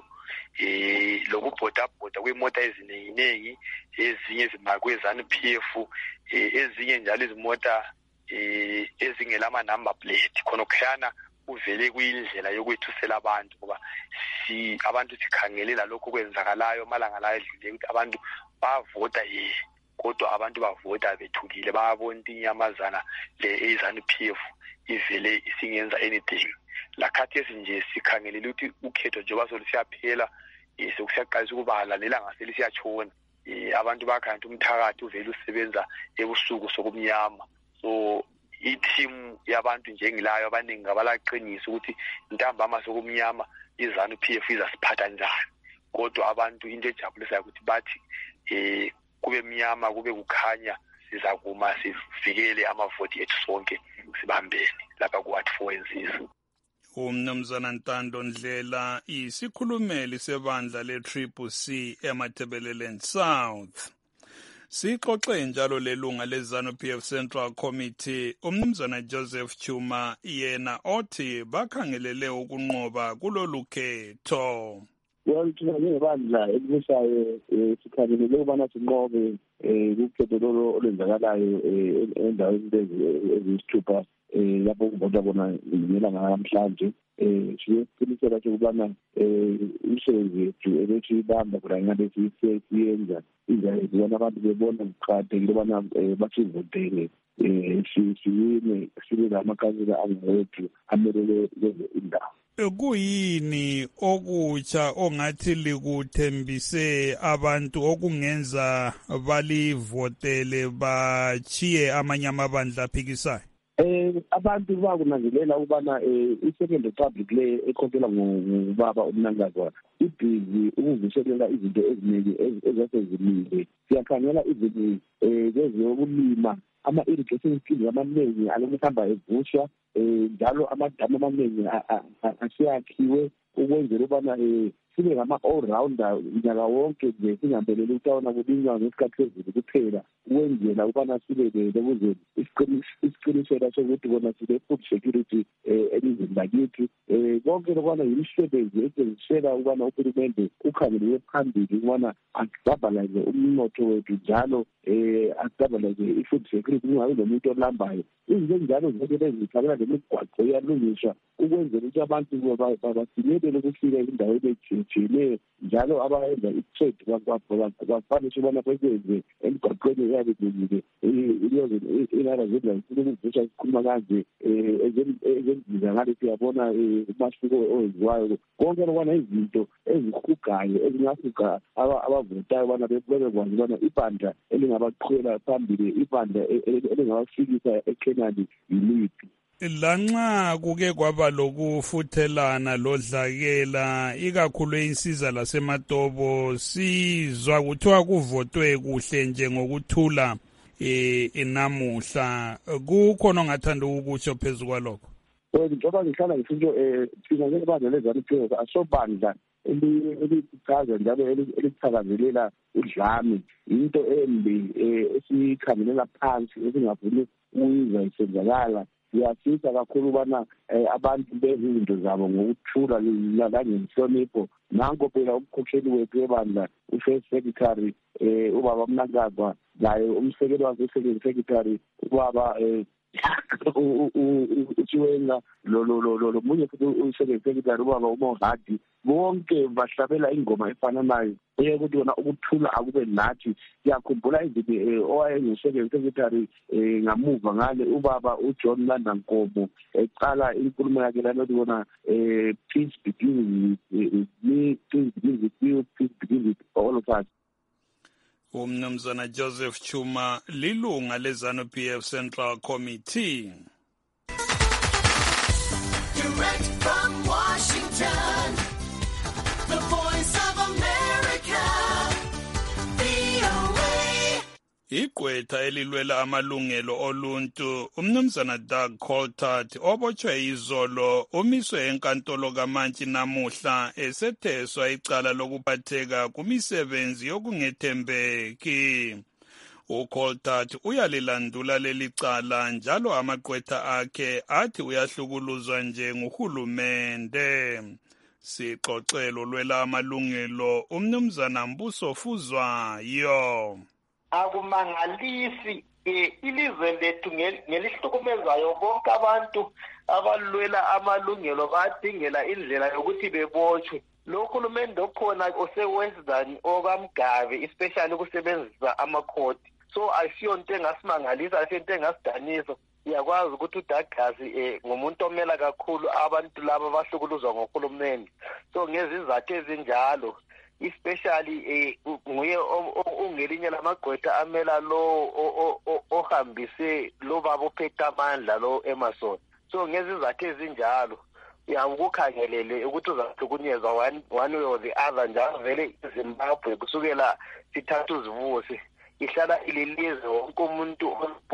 eh lokubhoda bhoda kwemota eziningi ezinye zimakwe ZANU P F eh ezinye njalo izimota eh ezingelama number plate khona khayana uvele kuyindlela yokwethusela abantu ngoba si abantu sikhangelela lokho kwenzakalayo malanga la edlule ukuthi abantu bavota ye kodwa abantu bavota bethukile bayabona inyamazana le eZANU P F ivele isingenza anything lakhathi esinje sikhangelela ukuthi ukhetho njengoba solusiyaphela sokusiyaqalisa ukubala lelanga selisiyatshona abantu bakhanda umthakathi uvele usebenza ebusuku sokumnyama so i-team yabantu njengilayo abaningi ngabalaqinisa ukuthi ntambama sokumnyama i-ZANU P F izasiphatha njani kodwa abantu into ejabulisayo ukuthi bathi eh kube mnyama kube kukhanya sizakuma sivikele amavoti ethu sonke sibambene lapha ku-ward four ensizwa umnumzana Ntando Ndlela isikhulumeli sebandla le-Triple C eMatabeleland South. Sixoxe njalo lelunga le-ZANU P F Central Committee umnumzana Joseph Chuma yena othi bakhangelele ukunqoba kulolu khetho. Well, thina njengebandla elibusayo sikhangelele ukubana sinqobe ukhetho lolo olwenzakalayo endaweni eziyisithupha lapho kuvota bona ngelanga namhlanje um siyeqiniseka sokubana um umsebenzi wethu ebesiyibamba kula ngabe siyenza izayibona abantu bebona kuqakathekile ubana basivotele um siwine sibe namakhansela angewethu amelele lezo indawo. Kuyini okutsha ongathi likuthembise abantu okungenza balivotele bachiye amanye amabandla aphikisayo? Eh abantu bakunanzelela ukubana i-Second Republic le ekhokhela ngubaba umnankazana ibhizi ukuvuselela izinto eziningi ezasezimile. Siyakhangela izinto zezokulima ama-irrigation schemes amaningi alokuhamba evushwa njalo amadamu amaningi asiyakhiwe ukwenzela ukubana sibe ngama-all-rounder nyaka wonke nje singambeleli ukutawona kulinywa ngesikhathi sezulu kuphela ukwenzela ukubana sibe lekuze isiqinisela sokuthi bona sile food security elizweni lakithi. Konke lokubana yimisebenzi etshengisela ukubana uhulumende ukhangelele phambili ukubana asidabhalaze umnotho wethu njalo um asidabhalaze i-food security kungabi nomuntu olambayo. Izinto ezinjalo zonke lezithakela lemigwaqo iyalungiswa ukwenzela ukuthi abantu bafinyelele ukufika endaweni etshiyeneyo njalo abayenza i-trade bafanele ubana bekwenze emigwaqweni eyabe ilungile inaba zenza ukuvusha sikhuluma kanje ezendiza ngale siyabona umahluko owenziwayo konke lokubana izinto ezihugayo ezingahuga abavotayo ubana bebekwazi ubana ibandla elingabaqhubela phambili ibandla elingabafikisa ekhenani yiliphi. Lanxa kuke kwaba lokufuthelana lodlakela ikakhulu einsiza lasematobo sizwa kuthiwa kuvotwe kuhle nje ngokuthula eh enamuhla kukhona ongathanda ukutsho phezulu kwalokho. Njengoba ngihlala ngisho um thina njengebandla le-ZANU P F asobandla elichaza njalo elithakazelela udlame into embi esikhangelela phansi esingavuni ukuyizwa isenzakala siyasiza kakhulu ubana abantu bezinto zabo ngokuthula langenhlonipho. Nanko phela umkhokheli wethu webandla u-First Secretary ubaba Mnangagwa naye umsekeli wakhe u-Second Secretary ubaba uThiwenga lo lo lo lo munye futhi u-Second Secretary ubaba uMohadi, bonke bahlabela ingoma efananayo ukuthi yona ukuthula akube nathi. Siyakhumbula izinto owayengu-Second Secretary ngamuva ngale ubaba uJohn Landankomo eqala inkulumo yakhe lana ukuthi bona peace begins with me, peace begins with you, peace begins with all of us. Umnumzana Joseph Chuma lilunga leZANU-P F Central Committee. Direct from Washington, the voice of America, V O A. Igqwetha elilwela amalungelo oluntu umnumzana Doug Coltart obotshwe izolo umiswe enkantolo kaMantshi namuhla esetheswa icala lokuphatheka kumisebenzi yokungethembeki. uColtart uyalilandula leli cala njalo amagqwetha akhe athi uyahlukuluzwa nje nguhulumende. Sixoxelo lwela amalungelo umnumzana Mbuso Fuzwayo. Akumangalisi ilizwe lethu ngelihlukumezayo bonke abantu abalwela amalungelo badingela indlela yokuthi bebotshwe. Lo hulumende okhona ose-Western okamgabe especially kusebenzisa amakhoti. So asiyonto engasimangalisa, asiyonto engasidanisa. Uyakwazi ukuthi uDouglas eh ngumuntu omela kakhulu abantu laba abahlukuluzwa ngohulumende. So ngezizathu ezinjalo especially eh nguye ungelinye lamagqwetha amela lo ohambise lo baba ophethe amandla lo Emerson. So ngezizathu ezinjalo uyakukhangelele ukuthi uzahlukunyezwa one one way or the other njalo vele iZimbabwe kusukela sithathu uzivusi ihlala ililizwe wonke umuntu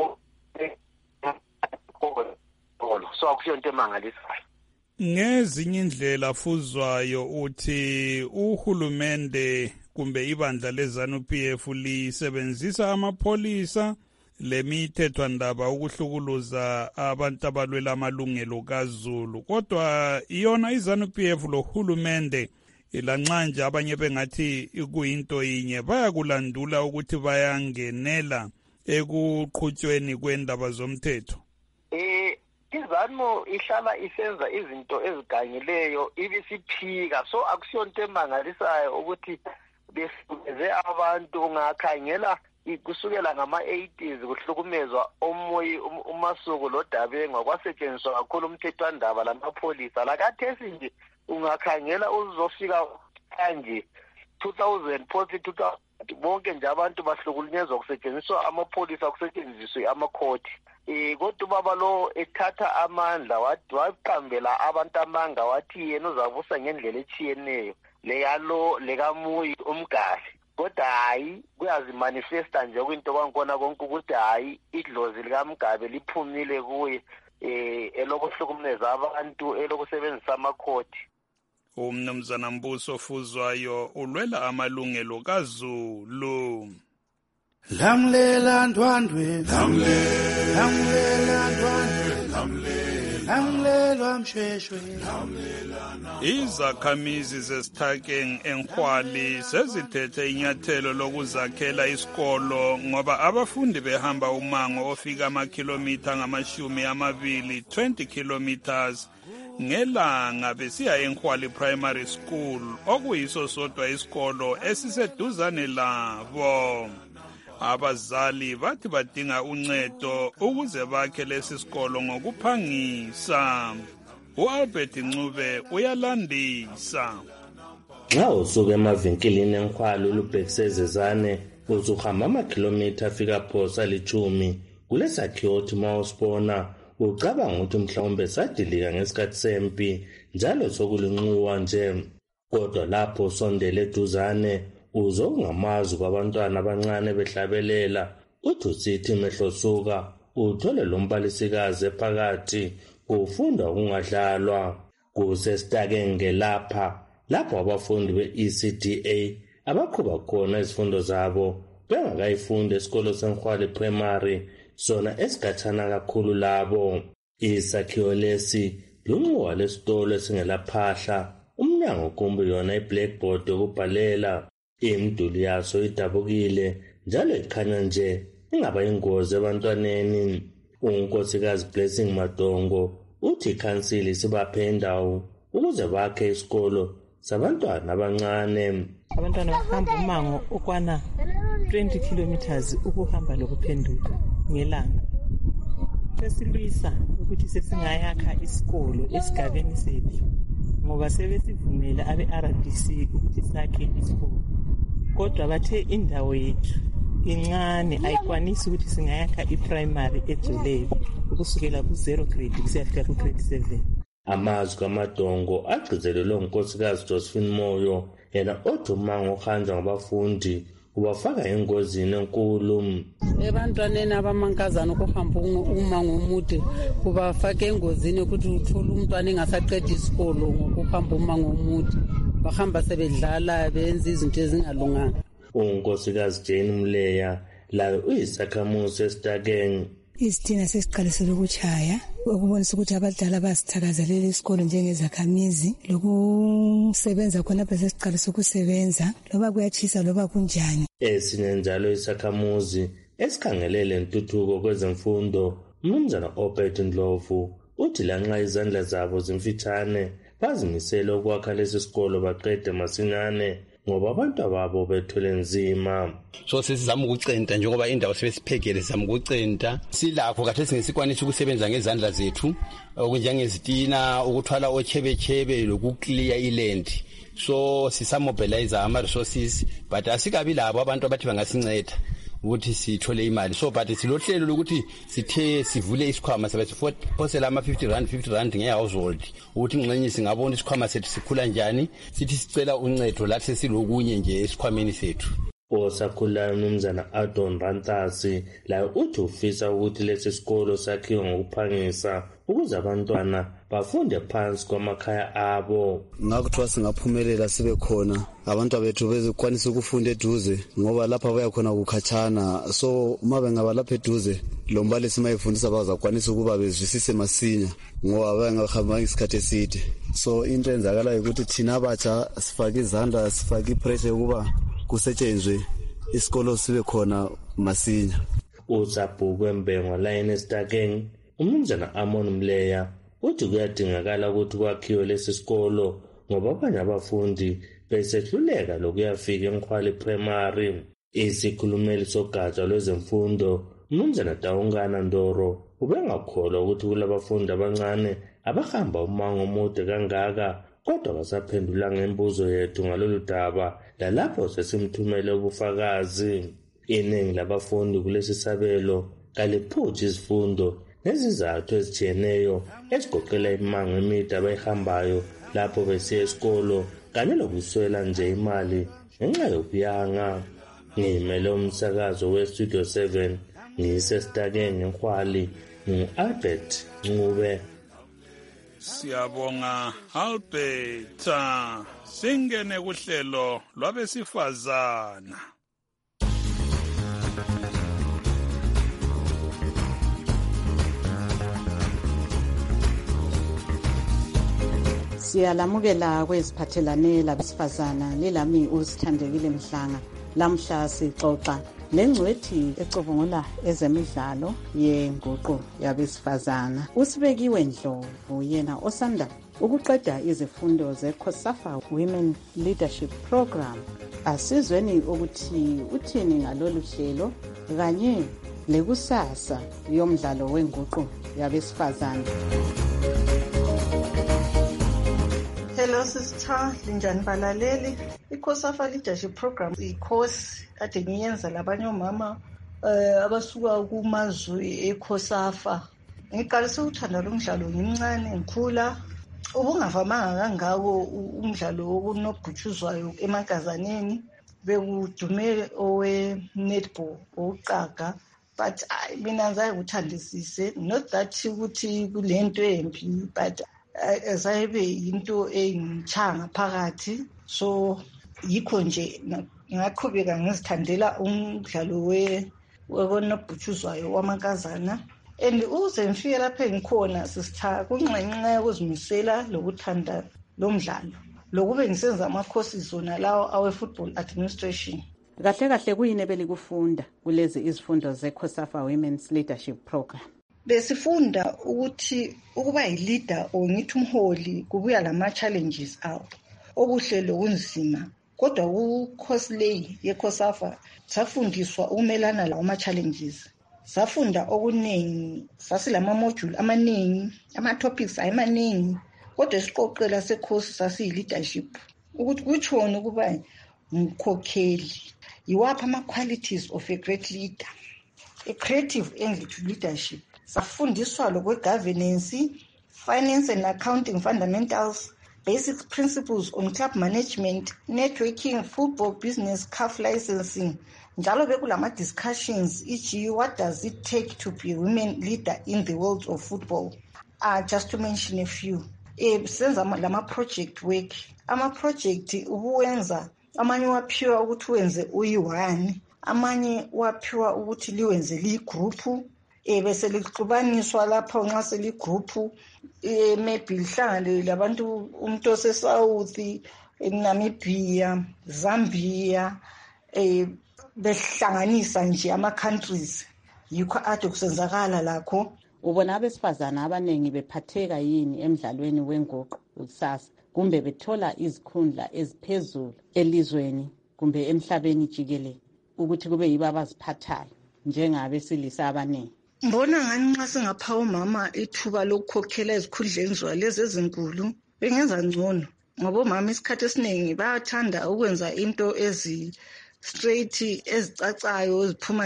so akusiyonto emangalisayo. Ngezinye indlela Fuzwayo uthi uhulumende kumbe ibandla leZANU-P F lisebenzisa amapholisa lemithethwandaba ukuhlukuluza abantu abalwela amalungelo kaZulu, kodwa iyona iZANU-P F lo hulumende ilanxanje abanye bengathi kuyinto yinye bayakulandula ukuthi bayangenela ekuqhutshweni kwendaba zomthetho. Eh iZANU ihlala isenza izinto ezigangileyo ibisiphika, so akusiyonto emangalisayo ukuthi besifeze abantu. Ungakhangela kusukela ngama-eighties kuhlukumezwa omoyi uMasuku loDabenga kwasetshenziswa kakhulu umthethwandaba lamapholisa. Lakathesi nje ungakhangela uzofika kanje two thousand forty two thousand bonke nje abantu bahlukunyezwa kusetshenziswa amapholisa kusetshenziswe amakhoti. Eh kodwa baba lo ethatha amandla waqambela abantu amanga wathi yena uzavusa ngendlela echiyeneyo leyalo lekamuyi umgasi. Kodwa hayi kuyazimanifesta nje kwinto kwankona konke ukuthi hayi idlozi likaMgabe liphumile kuye eh elokuhlukumeza abantu elokusebenzisa amakhoti. Umnumzana Mbuso Fuzwayo ulwela amalungelo kaZulu. Lamlela ndwandwe lamlela lamlela ndwandwe lamlela lamlela msheshwe lamlela. Izakhamizi zesithakeng eNkhwali sezithethe inyathelo lokuzakhela isikolo ngoba abafundi behamba umango ofika amakhilomitha ngamashumi amabili twenty kilometers ngelanga besiya eNkhwali Primary School okuyiso sodwa isikolo esiseduzane labo. Abazali bathi badinga uncedo ukuze bakhe lesi sikolo ngokuphangisa. uAlbert Ncube uyalandisa. Nxa usuka emavinkilini eNkhwali ulubhekise ezezane uzuhamba amakhilomitha afika phosa lichumi kulesakhiwo othi ma usibona ucabanga ukuthi mhlawumbe sadilika ngesikhathi sempi njalo sokulinquwa nje, kodwa lapho sondele eduzane uzongamazi kwabantwana abancane behlabelela uthi usithi mehlosuka uthole lo mbalisikazi ephakathi kufunda ukungadlalwa kusesitakenge lapha lapho abafundi be-E C D A abaqhuba khona izifundo zabo bengakayifundi esikolo seNkhwali Primary sona esigathana kakhulu labo. Isakhiwo lesi lunqoba lesitolo esingelaphahla, umnyango kumbe yona i-blackboard yokubhalela. Imiduli yaso idabukile njalo ikhanya nje ingaba ingozi ebantwaneni. Unkosikazi Blessing Madongo uthi ikhansili isibaphe indawo ukuze bakhe isikolo sabantwana abancane. Abantwana bahamba umango okwana twenty kilometers ukuhamba lokuphenduka ngelanga. Sesilwisa ukuthi sesingayakha isikolo esigabeni sethu ngoba sebesivumela abe-R D C ukuthi sakhe isikolo, kodwa bathe indawo yethu incane ayikwanisi ukuthi singayakha i-primary egcweleyo ukusukela ku-zero grade kusiyafika ku-grade seven. Amazwi kaMadongo agcizelelwe ngunkosikazi Josephine Moyo, yena othi umango ohanjwa ngabafundi ubafaka engozini enkulu. Ebantwaneni abamankazana ukuhamba umango omude kubafaka engozini ukuthi uthole umntwana engasaqedi isikolo ngokuhamba umango omude, bahamba sebedlala benza izinto ezingalunganga. Unkosikazi Jane Mleya layo uyisakhamuzi esitakeni. Isitina sesiqalisele ukuchaya ukubonisa ukuthi abadala basithakazelela isikolo njengezakhamizi, lokusebenza khona lapha sesiqalisa ukusebenza loba kuyachisa loba kunjani. Esinye njalo isakhamuzi esikhangelele intuthuko kwezemfundo, uMnumzana Obed Ndlovu uthi lanxa izandla zabo zimfitshane bazimisele ukwakha lesi sikolo baqede masinyane ngoba abantu babo bethwele nzima. So sesizama ukucenta njengoba indawo sebesiphekele sizama ukucenta. Silakho kathi singesikwanisa ukusebenza ngezandla zethu okunjengezitina, ukuthwala ochebechebe lokukliya iland. So sisamobilize ama resources but asikabi labo abantu abathi bangasinceda ukuthi sithole imali. So but silohlelo lokuthi sithe sivule isikhwama sebesiphosela ama fifty rand fifty rand nge-household ukuthi ngxenye singabona isikhwama sethu sikhula njani, sithi sicela uncedo lathi sesilokunye nje esikhwameni sethu. Osakhulayo uMnumzana Adon Rantasi layo uthi ufisa ukuthi lesi sikolo sakhiwe ngokuphangisa ukuze abantwana bafunde phansi kwamakhaya abo. Ngakuthiwa singaphumelela sibe khona abantu bethu bezikwanisa ukufunda eduze ngoba lapha baya khona ukukhatshana. So uma bengaba lapha eduze lo mbalisi mayefundisa bazakwanisa ukuba bezwisise masinya ngoba bangahamba isikhathi eside. So into enzakalayo ukuthi thina abatsha sifake izandla, sifake ipressure ukuba kusetshenzwe isikolo sibe khona masinya. Usabhukwe Mbengo line esitakeni, uMnumzana Amon Mleya uthi kuyadingakala ukuthi kwakhiwe lesi sikolo ngoba abanye abafundi besehluleka lokuyafika eNkhwali primary. Isikhulumeli sogatsha lwezemfundo uMnumzana Taungana Ndoro ubengakholwa ukuthi kulabafundi abancane abahamba umango omude kangaka, kodwa basaphendula ngembuzo yethu ngalolu daba lalapho sesimthumele ubufakazi. Iningi labafundi kulesi sabelo kaliphuthi izifundo nezizathu ezitshiyeneyo ezigoqela imango emide abayihambayo lapho besiya esikolo kanye lokuswela nje imali ngenxa yokuyanga. Ngimele umsakazo we-Studio seven ngiyisesitakeni eNkhwali ngu-Albert Ncube. Siyabonga Albert. Singene kuhlelo lwabesifazana. Siyalamukela kweziphathelane labesifazana lelami uSithandekile Mhlanga. Lamhla sixoxa lengcwethi ecubungula ezemidlalo yenguqu yabesifazana. Usibekiwe Ndlovu yena osanda ukuqeda izifundo ze-COSAFA Women Leadership Program. Asizweni ukuthi uthini ngalolu hlelo kanye lekusasa yomdlalo wenguqu yabesifazana. Hello sister, linjani balaleli? I-COSAFA Leadership Program i-course kade ngiyenza labanye omama eh abasuka kumazwe e-COSAFA. Ngiqalise ukuthanda lo mdlalo ngimncane ngikhula. Ubungavamanga kangako umdlalo wokunobhutshuzwayo emankazaneni, bekudume owe netball oqaga, but mina ngizaye uthandisise, not that ukuthi kulento empi, but azabe into engichanga phakathi. So yikho nje ngaqhubeka ngizithandela umdlalo we wonobhutshuzwayo wamankazana. and uze ngifike lapha engikhona sisitha kunxenxa yokuzimisela lokuthanda lo mdlalo lokube ngisenza ama-courses zona lawo awe-football administration. Kahle kahle kuyini ebelikufunda kulezi izifundo ze-COSAFA Women's Leadership Program? Besifunda ukuthi ukuba yi-leader or ngithi umholi kubuya lama-challenges awo okuhle lokunzima, kodwa ku-course leyi ye-COSAFA safundiswa ukumelana lawo ma-challenges. Safunda okuningi, sasilama-module amaningi, ama-topics ayemaningi, kodwa isiqoqela se-course sasiyi-leadership ukuthi kutshona ukuba umkhokheli. Yiwaphi ama-qualities of a great leader, a creative end to leadership. Safundiswa lokwe-governance, finance and accounting fundamentals, basic principles on club management, networking, football business, C A F licensing. Njalo bekulama discussions, e g what does it take to be a women leader in the world of football? Uh, just to mention a few. Eh, senza lama project work. Ama project uwenza amanye waphiwa ukuthi wenze uyi-one, amanye waphiwa ukuthi liwenze liyi-group, eh bese lixubaniswa lapho nxa seli-group, eh maybe lihlangane labantu umuntu ose-South, eNamibia, Zambia, eh behlanganisa nje ama-countries. Yikho ade kusenzakala lakho. Ubona abesifazana abaningi bephatheka yini emdlalweni wenguqu kusasa, kumbe bethola izikhundla eziphezulu elizweni kumbe emhlabeni jikelele ukuthi kube yibo abaziphathayo njengabesilisa abaningi? Mbona ngani nxa singapha umama ithuba lokukhokhela ezikhundleni zalezi ezinkulu bengenza ngcono, ngoba omama isikhathi esiningi bayathanda ukwenza into ezi straight, ezicacayo, eziphuma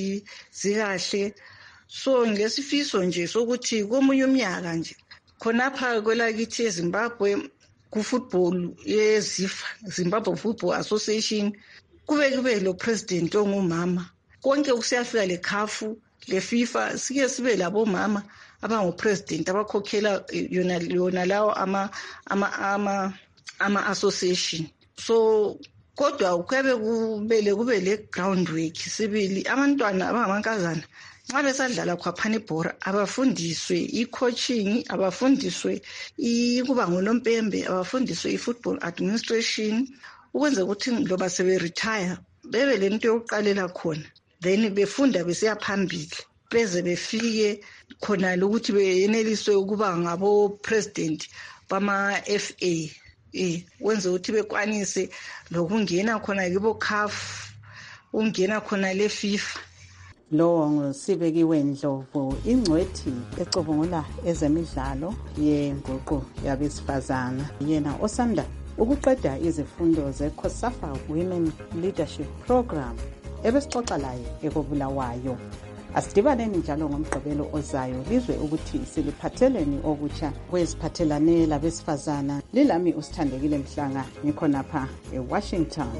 zikahle. So ngesifiso nje sokuthi komunye umnyaka nje khonapha kwelakithi eZimbabwe ku-football yeZIFA, Zimbabwe Football Association, kube kube lo president ongumama. Konke kusiyafika le C A F, le FIFA, sike sibe labo mama abangu-president abakhokhela yona yona lawo ama ama ama ama association. So kodwa kuyabe kubele kube le groundwork sibili abantwana abangamankazana nxa besadlala khwaphana ibhora abafundiswe i-coaching, abafundiswe ukuba ngonompembe, abafundiswe i-football administration, ukwenza ukuthi loba sebe-retire bebe le nto yokuqalela khona, then befunda besiya phambili beze befike khona ukuthi beyeneliswe ukuba ngabo-president bama-F A. Eh wenza ukuthi bekwanise lokungena khona kibo C A F, ungena khona le FIFA. Lo nguSibekiwe Ndlovu, ingcwethi ecubungula ezemidlalo yenguqu yabesifazana, yena osanda ukuqeda izifundo ze-COSAFA Women Leadership Program ebesixoxa laye ekobulawayo. Asidibaneni njalo ngomgqibelo ozayo lizwe ukuthi siliphatheleni okutsha kweziphathelane labesifazana. Lilami uSithandekile Mhlanga, ngikhonapha eWashington.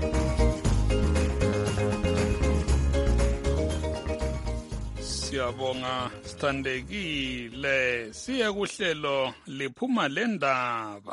Siyabonga Sithandekile. Siye kuhlelo liphuma lendaba.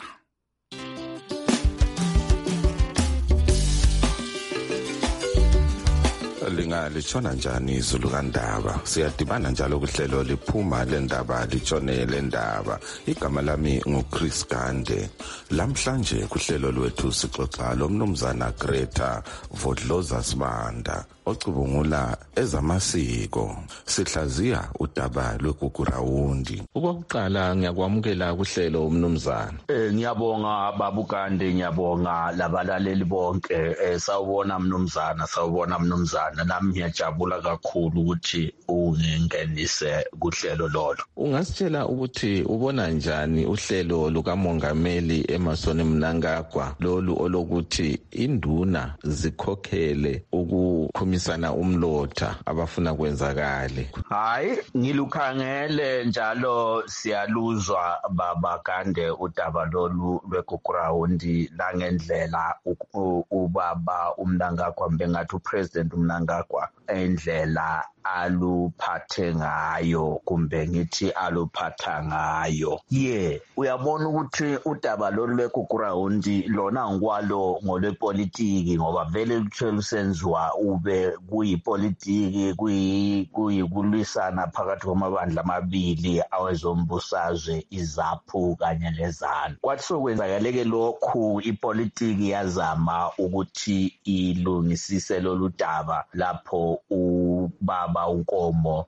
Lingalishona njani izulu kandaba? Siyadibana njalo kuhlelo liphuma lendaba litshone lendaba. Igama lami nguChris Gande. Lamhlanje kuhlelo lwethu sixoxa lomnumzana Greta Vodloza Sibanda ocubungula ezamasiko. Sihlaziya udaba lweGugurawundi. Okokuqala ngiyakwamukela kuhlelo umnumzana. Eh ngiyabonga babukande, ngiyabonga labalaleli bonke. Eh sawubona mnumzana, sawubona mnumzana. Nami ngiyajabula kakhulu ukuthi ungengenise kuhlelo lolo. Ungasitshela ukuthi ubona njani uhlelo lukaMongameli Emmerson Mnangagwa lolu olokuthi induna zikhokhele ukukhumisana umlotha abafuna kwenzakale? Hayi, ngilukhangele njalo siyaluzwa babakande udaba lolu lweGugurawundi langendlela ubaba uMnangagwa bengathi upresident uMnangagwa endlela aluphathe ngayo kumbe ngithi aluphatha ngayo. Ye uyabona ukuthi udaba lolu lwekukurawundi lona ngokwalo ngolwepolitiki ngoba vele luthele lusenziwa ube kuyipolitiki kuyikulwisana phakathi kwamabandla amabili awezombusazwe izaphu kanye lezanu. Kwathi sokwenzakaleke lokhu ipolitiki yazama ukuthi ilungisise lolu daba lapho ubaba uNkomo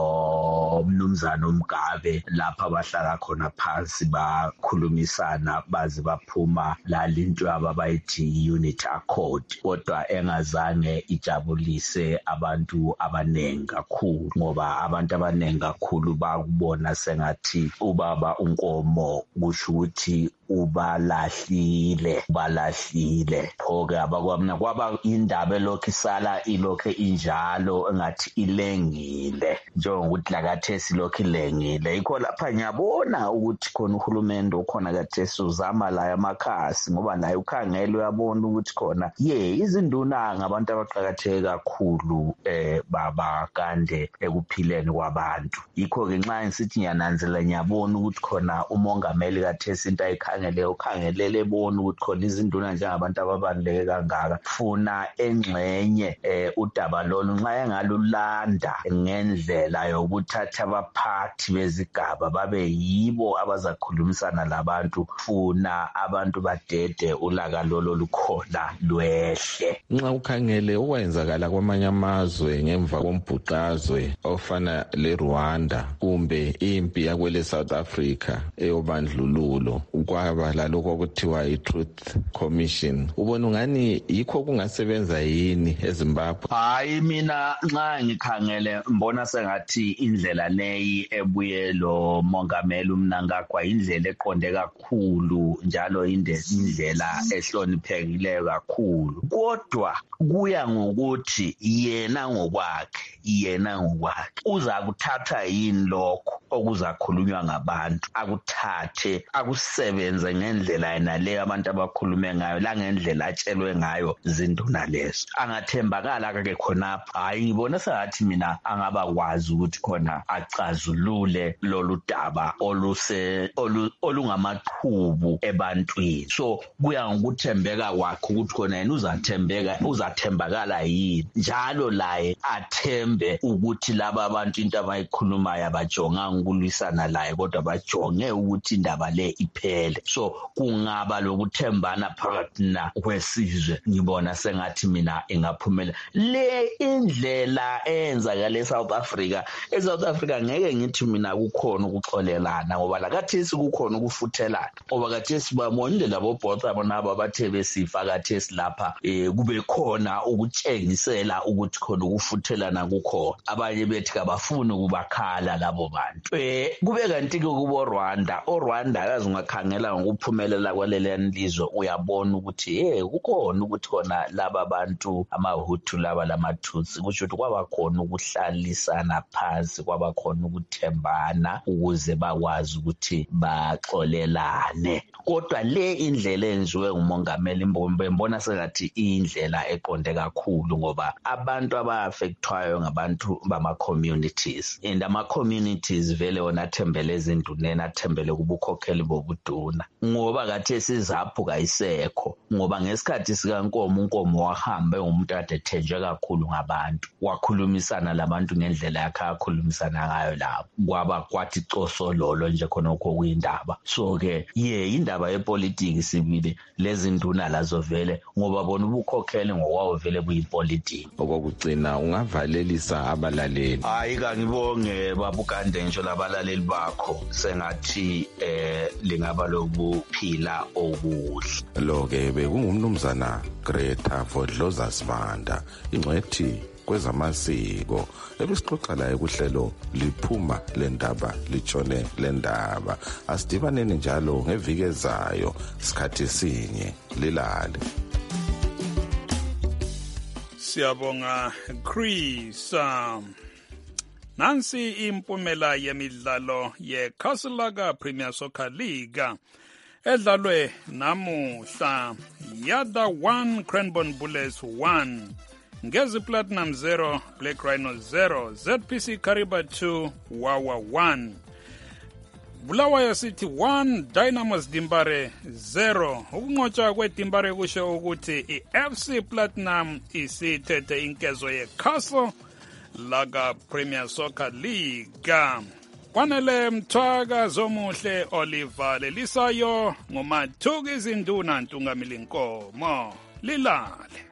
lo mnumzana uMgabe lapha bahlala khona phansi bakhulumisana baze baphuma lalinto ababayithi unity accord, kodwa engazange ijabulise abantu abanengi kakhulu ngoba abantu abanengi kakhulu bakubona sengathi ubaba uNkomo kusho ukuthi ubalahlile balahlile. Phoke abakwamna kwaba indaba lokho isala ilokho injalo engathi ilengile njengokuthi lakathesi lokho ilengile. Yikho lapha ngiyabona ukuthi khona uhulumende ukhona kathesi uzama la emakhasi ngoba naye ukhangele uyabona ukuthi khona ye izinduna ngabantu abaqhakatheke kakhulu eh baba kande ekuphileni kwabantu. Yikho ke nxa ngisithi ngiyananzela ngiyabona ukuthi khona umongameli kathesi into ayikhangele ukhangelele bona ukuthi khona izinduna njengabantu ababaluleke kangaka funa engxenye eh udaba lolu nxa engalulanda ngendlela yokuthatha abaphathi bezigaba babe yibo abazakhulumisana labantu funa abantu badede ulaka lolo lukhona lwehle. Nxa ukhangele okwenzakala kwamanye amazwe ngemva kombhuqazwe ofana leRwanda kumbe impi yakwele South Africa eyobandlululo kwaba lalokho okuthiwa i-Truth Commission, ubona ungani yikho kungasebenza yini eZimbabwe? Hayi mina nxa ngikhangele mbona sengathi indlela leyi ebuye lo mongameli uMnangagwa indlela eqonde kakhulu njalo indlela ehloniphekileyo kakhulu, kodwa kuya ngokuthi yena ngokwakhe yena ngokwakhe uza kuthatha yini lokho okuzakhulunywa ngabantu akuthathe akusebenze ngendlela yena le abantu abakhulume ngayo la ngendlela atshelwe ngayo zinduna lezo. Angathembakala ke khonapha hayi ngibona sengathi mina angaba kwazi ukuthi khona acazulule lolu daba oluse olungamaqhubu ebantwini. So kuya ngokuthembeka kwakhe ukuthi khona yena uzathembeka uzathembakala yini njalo laye athembe ukuthi laba abantu into abayikhulumayo abajonga ukulwisana laye kodwa bajonge ukuthi indaba le iphele. So kungaba lokuthembana phakathi na kwesizwe. Ngibona sengathi mina ingaphumela le indlela eyenzakala eSouth Africa. eSouth Africa ngeke ngithi mina kukhona ukuxolelana ngoba lakathesi kukhona ukufuthelana ngoba kathesi babonile labo botha bona abathe besifa kathesi lapha eh kube khona ukutshengisela ukuthi khona ukufuthelana kukhona. Abanye bethi kabafuni ukubakhala labo bantu eh kube kanti ke kubo Rwanda o Rwanda akazi ungakhangela ngokuphumelela kwaleleni lizwe uyabona ukuthi eh kukhona ukuthi khona laba bantu amaHutu laba lamatutsi kusho ukuthi kwaba khona ukuhlalisana phansi kwaba khona ukuthembana ukuze bakwazi ukuthi baxolelane. Kodwa le indlela enziwe ngumongameli Mbombe mbona sengathi indlela eqonde kakhulu ngoba abantu aba-affectwayo ngabantu bama communities and ama communities vele wona athembele ezinduneni athembele kubukhokheli bobuduna ngoba kathesi izaphu kayisekho ngoba ngesikhathi sikaNkomo uNkomo wahamba umuntu ade thenjwe kakhulu ngabantu wakhulumisana labantu ngendlela yakhe akhulumisana ngayo lapho kwaba kwathi cosololo nje khona okho kuyindaba. So ke ye indaba yepolitiki sibile lezinduna lazo vele ngoba bona ubukhokheli ngokwawo vele kuyipolitiki. Okugcina ungavalelisa abalaleli. Hayi kangibonge babugande nje labalaleli bakho sengathi eh lingaba lokuphila okuhle. Lo ke bekungumnumzana Greta Vodloza Sibanda ingcwethi kwezamasiko ebisixoxa la ekuhlelo liphuma lendaba litshone lendaba. Asidibaneni njalo ngeviki ezayo isikhathi sinye lilale. Siyabonga Chris. Um, Nansi impumela yemidlalo yeCastle Premier Soccer League edlalwe namuhla. Yada one Cranbourne Bullets one Ngezi Platinum zero, Black Rhino zero, Z P C Kariba two, Wawa one. Bulawayo City one, Dynamos Dimbare zero. Ukunqotshwa kweDimbare kusho ukuthi i-F C Platinum isithethe inkezo ye-Castle laga Premier Soccer League. Kwanele Mthwaka Zomuhle Oliver lelisayo ngomathuki izinduna Ntungamili Nkomo lilale.